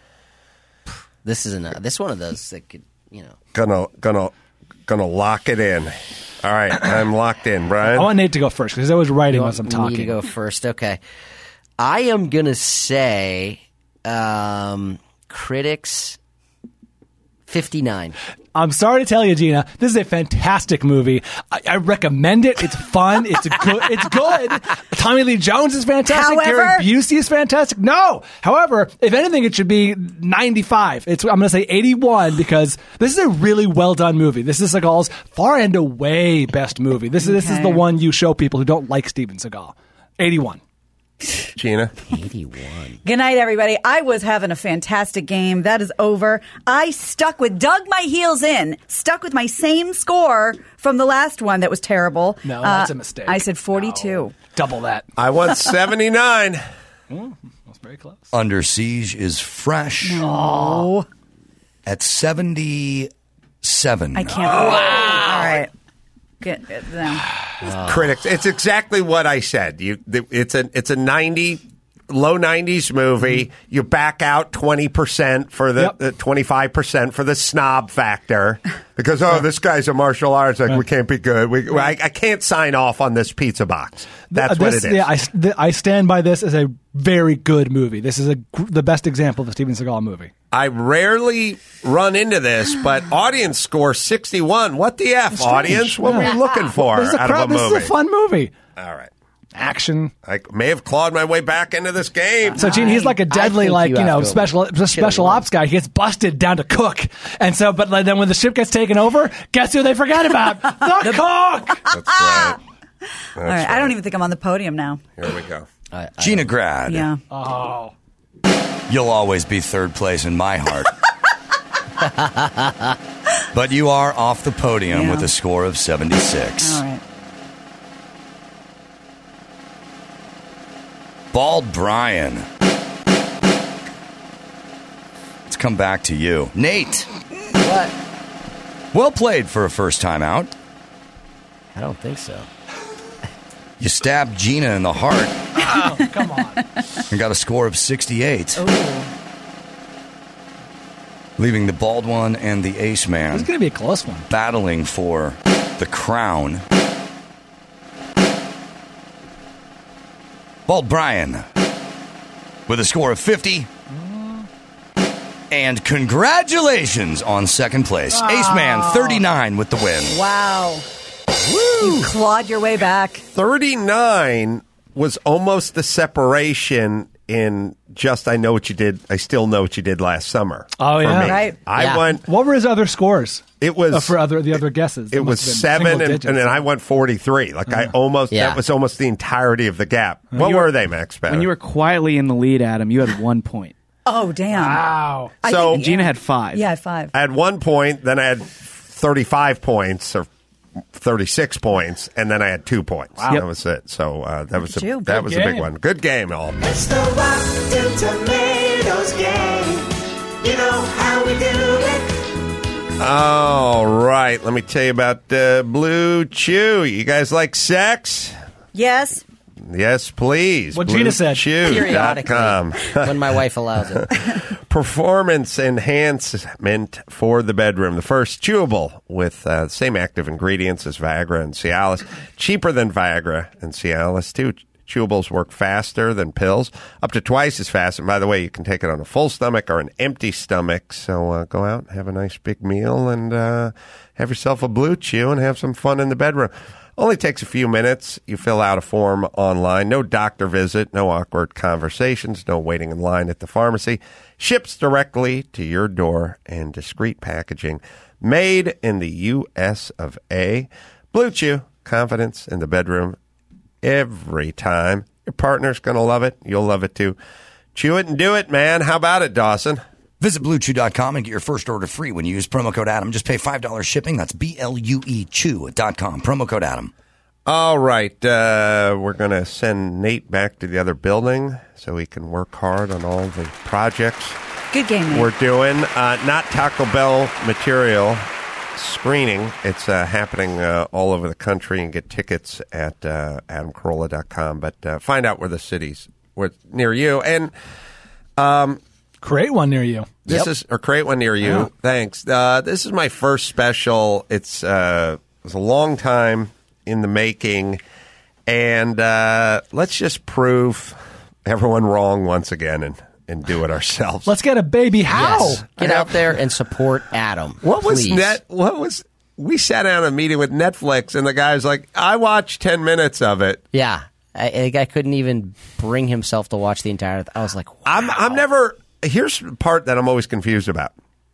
This isn't a, this one of those that could, you know. Gonna gonna gonna lock it in. All right, I'm locked in, Brian. I want Nate to go first because I was writing You as I'm want talking. me to go first? Okay. I am gonna say, um, critics fifty-nine. I'm sorry to tell you, Gina, this is a fantastic movie. I, I recommend it. It's fun. It's good. It's good. Tommy Lee Jones is fantastic. However- Gary Busey is fantastic. No, however, if anything, it should be ninety-five. It's I'm going to say eighty-one because this is a really well done movie. This is Seagal's far and away best movie. This is this is Okay. the one you show people who don't like Steven Seagal. eighty-one. Gina. eighty-one. Good night, everybody. I was having a fantastic game. That is over. I stuck with, dug my heels in, stuck with my same score from the last one that was terrible. No, that's Uh, a mistake. I said forty-two. Double that. I want seventy-nine. That's very close. Under Siege is fresh Oh, at seventy-seven. I can't. Wow. All right. Get, get them. Critics. It's exactly what I said. You, it's a it's a ninety low nineties movie. You back out twenty percent for the Yep. the twenty-five percent for the snob factor because oh this guy's a martial arts like we can't be good. We I, I can't sign off on this pizza box. That's Uh, what this- it is. Yeah, I, th- I stand by this as a very good movie. This is a gr- the best example of a Steven Seagal movie. I rarely run into this, but audience score sixty-one. What the F, audience? What were you looking for This is a, out crowd, of a this movie? is a fun movie. All right. Action. I may have clawed my way back into this game. So, Gene, he's like a deadly, think like, you you, know, have to special special ops guy. He gets busted down to cook. And so, but like, then when the ship gets taken over, guess who they forget about? The cook! That's right. That's All right. I don't even think I'm on the podium now. Here we go. I, I Gina Grad. Yeah. Oh. You'll always be third place in my heart. But you are off the podium Yeah. with a score of seventy-six. All right. Bald Brian. Let's come back to you. Nate. What? Well played for a first time out. I don't think so. You stabbed Gina in the heart Oh, come on. and got a score of sixty-eight. Ooh. Leaving the Bald One and the Ace Man This is going to be a close one. battling for the crown. Bald Brian with a score of fifty. And congratulations on second place. Ace Man, thirty-nine with the win. Wow. You clawed your way back. thirty-nine was almost the separation in just I know what you did. I still know what you did last summer. Oh, for yeah. me. Right. I Yeah. went. What were his other scores? It was Uh, for other the other guesses. It was must have been seven, single and, digits. and then I went forty-three. Like I almost Yeah. that was almost the entirety of the gap. What you were were- they, Max? When you were quietly in the lead, Adam, you had one point. Oh, damn. Wow. I So- think- Gina had five. Yeah, five. I had one point, then I had thirty-five points or thirty-six points, and then I had two points. Wow. That was it. So uh, that was at a, you. that Good was a big game. one. Good game, all. It's the Rotten Tomatoes game. You know how we do it. All right, let me tell you about uh, Blue Chew. You guys like sex? Yes. Yes, please. What Gina said. BlueChew dot com. When my wife allows it. Performance enhancement for the bedroom. The first chewable with uh, the same active ingredients as Viagra and Cialis. Cheaper than Viagra and Cialis, too. Chewables work faster than pills, up to twice as fast. And by the way, you can take it on a full stomach or an empty stomach. So uh, go out, have a nice big meal, and uh, have yourself a Blue Chew and have some fun in the bedroom. Only takes a few minutes. You fill out a form online. No doctor visit, no awkward conversations, no waiting in line at the pharmacy. Ships directly to your door in discreet packaging. Made in the U S of A. Blue Chew, confidence in the bedroom every time. Your partner's going to love it. You'll love it too. Chew it and do it, man. How about it, Dawson? Visit Blue Chew dot com and get your first order free when you use promo code Adam. Just pay five dollars shipping. That's B L U E Chew dot com. Promo code Adam. All right. Uh, we're going to send Nate back to the other building so he can work hard on all the projects Good game, Nate. we're doing. Uh, not Taco Bell material screening. It's uh, happening uh, all over the country, and get tickets at uh, adam carolla dot com. But uh, find out where the cities were near you. And um, Create one near you. This is or create one near you. Yeah. Thanks. Uh, this is my first special. It's uh, it was a long time in the making, and uh, let's just prove everyone wrong once again and, and do it ourselves. Let's get a baby how. Yes. Get out there and support Adam. What was please. net? What was? We sat down at a meeting with Netflix, and the guy was like, "I watched ten minutes of it." Yeah. I, I guy couldn't even bring himself to watch the entire I was like, wow. I'm I'm never. Here's the part that I'm always confused about.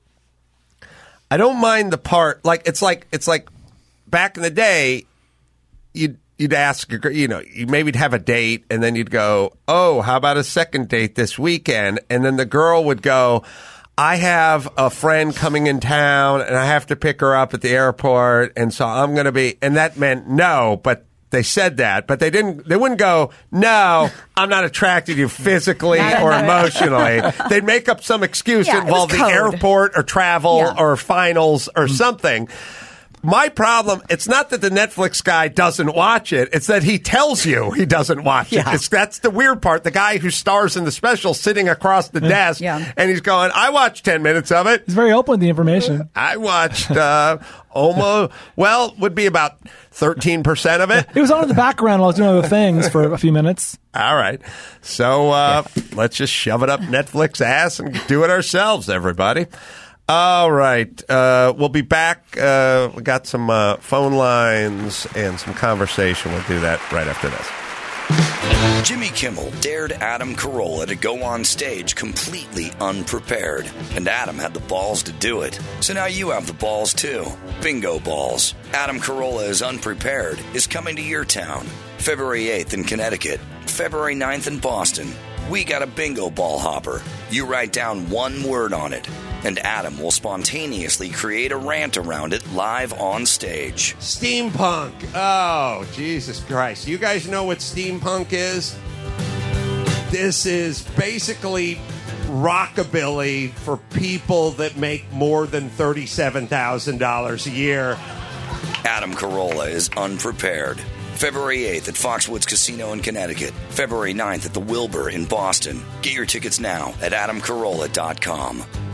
I don't mind the part like it's like it's like back in the day, you'd you'd ask a gr- you know you maybe have a date and then you'd go, oh, how about a second date this weekend? And then the girl would go, I have a friend coming in town and I have to pick her up at the airport, and so I'm going to be, and that meant no, but. They said that, but they didn't. They wouldn't go, no, I'm not attracted to you physically or emotionally. They'd make up some excuse Yeah, that it was involved the code. airport or travel Yeah. or finals or something. my problem, it's not that the Netflix guy doesn't watch it. It's that he tells you he doesn't watch Yeah. it. It's, that's the weird part. The guy who stars in the special sitting across the desk, Yeah. and he's going, I watched ten minutes of it. He's very open with the information. I watched uh, almost, well, would be about thirteen percent of it. It was on in the background while I was doing other things for a few minutes. All right. So uh, let's just shove it up Netflix ass and do it ourselves, everybody. All right. Uh, we'll be back. Uh, we got some uh, phone lines and some conversation. We'll do that right after this. Jimmy Kimmel dared Adam Carolla to go on stage completely unprepared, and Adam had the balls to do it. So now you have the balls too. Bingo balls. Adam Carolla is unprepared is coming to your town. February eighth in Connecticut, February ninth in Boston. We got a bingo ball hopper. You write down one word on it, and Adam will spontaneously create a rant around it live on stage. Steampunk. Oh, Jesus Christ. You guys know what steampunk is? This is basically rockabilly for people that make more than thirty-seven thousand dollars a year. Adam Carolla is unprepared. February eighth at Foxwoods Casino in Connecticut. February ninth at the Wilbur in Boston. Get your tickets now at adam carolla dot com.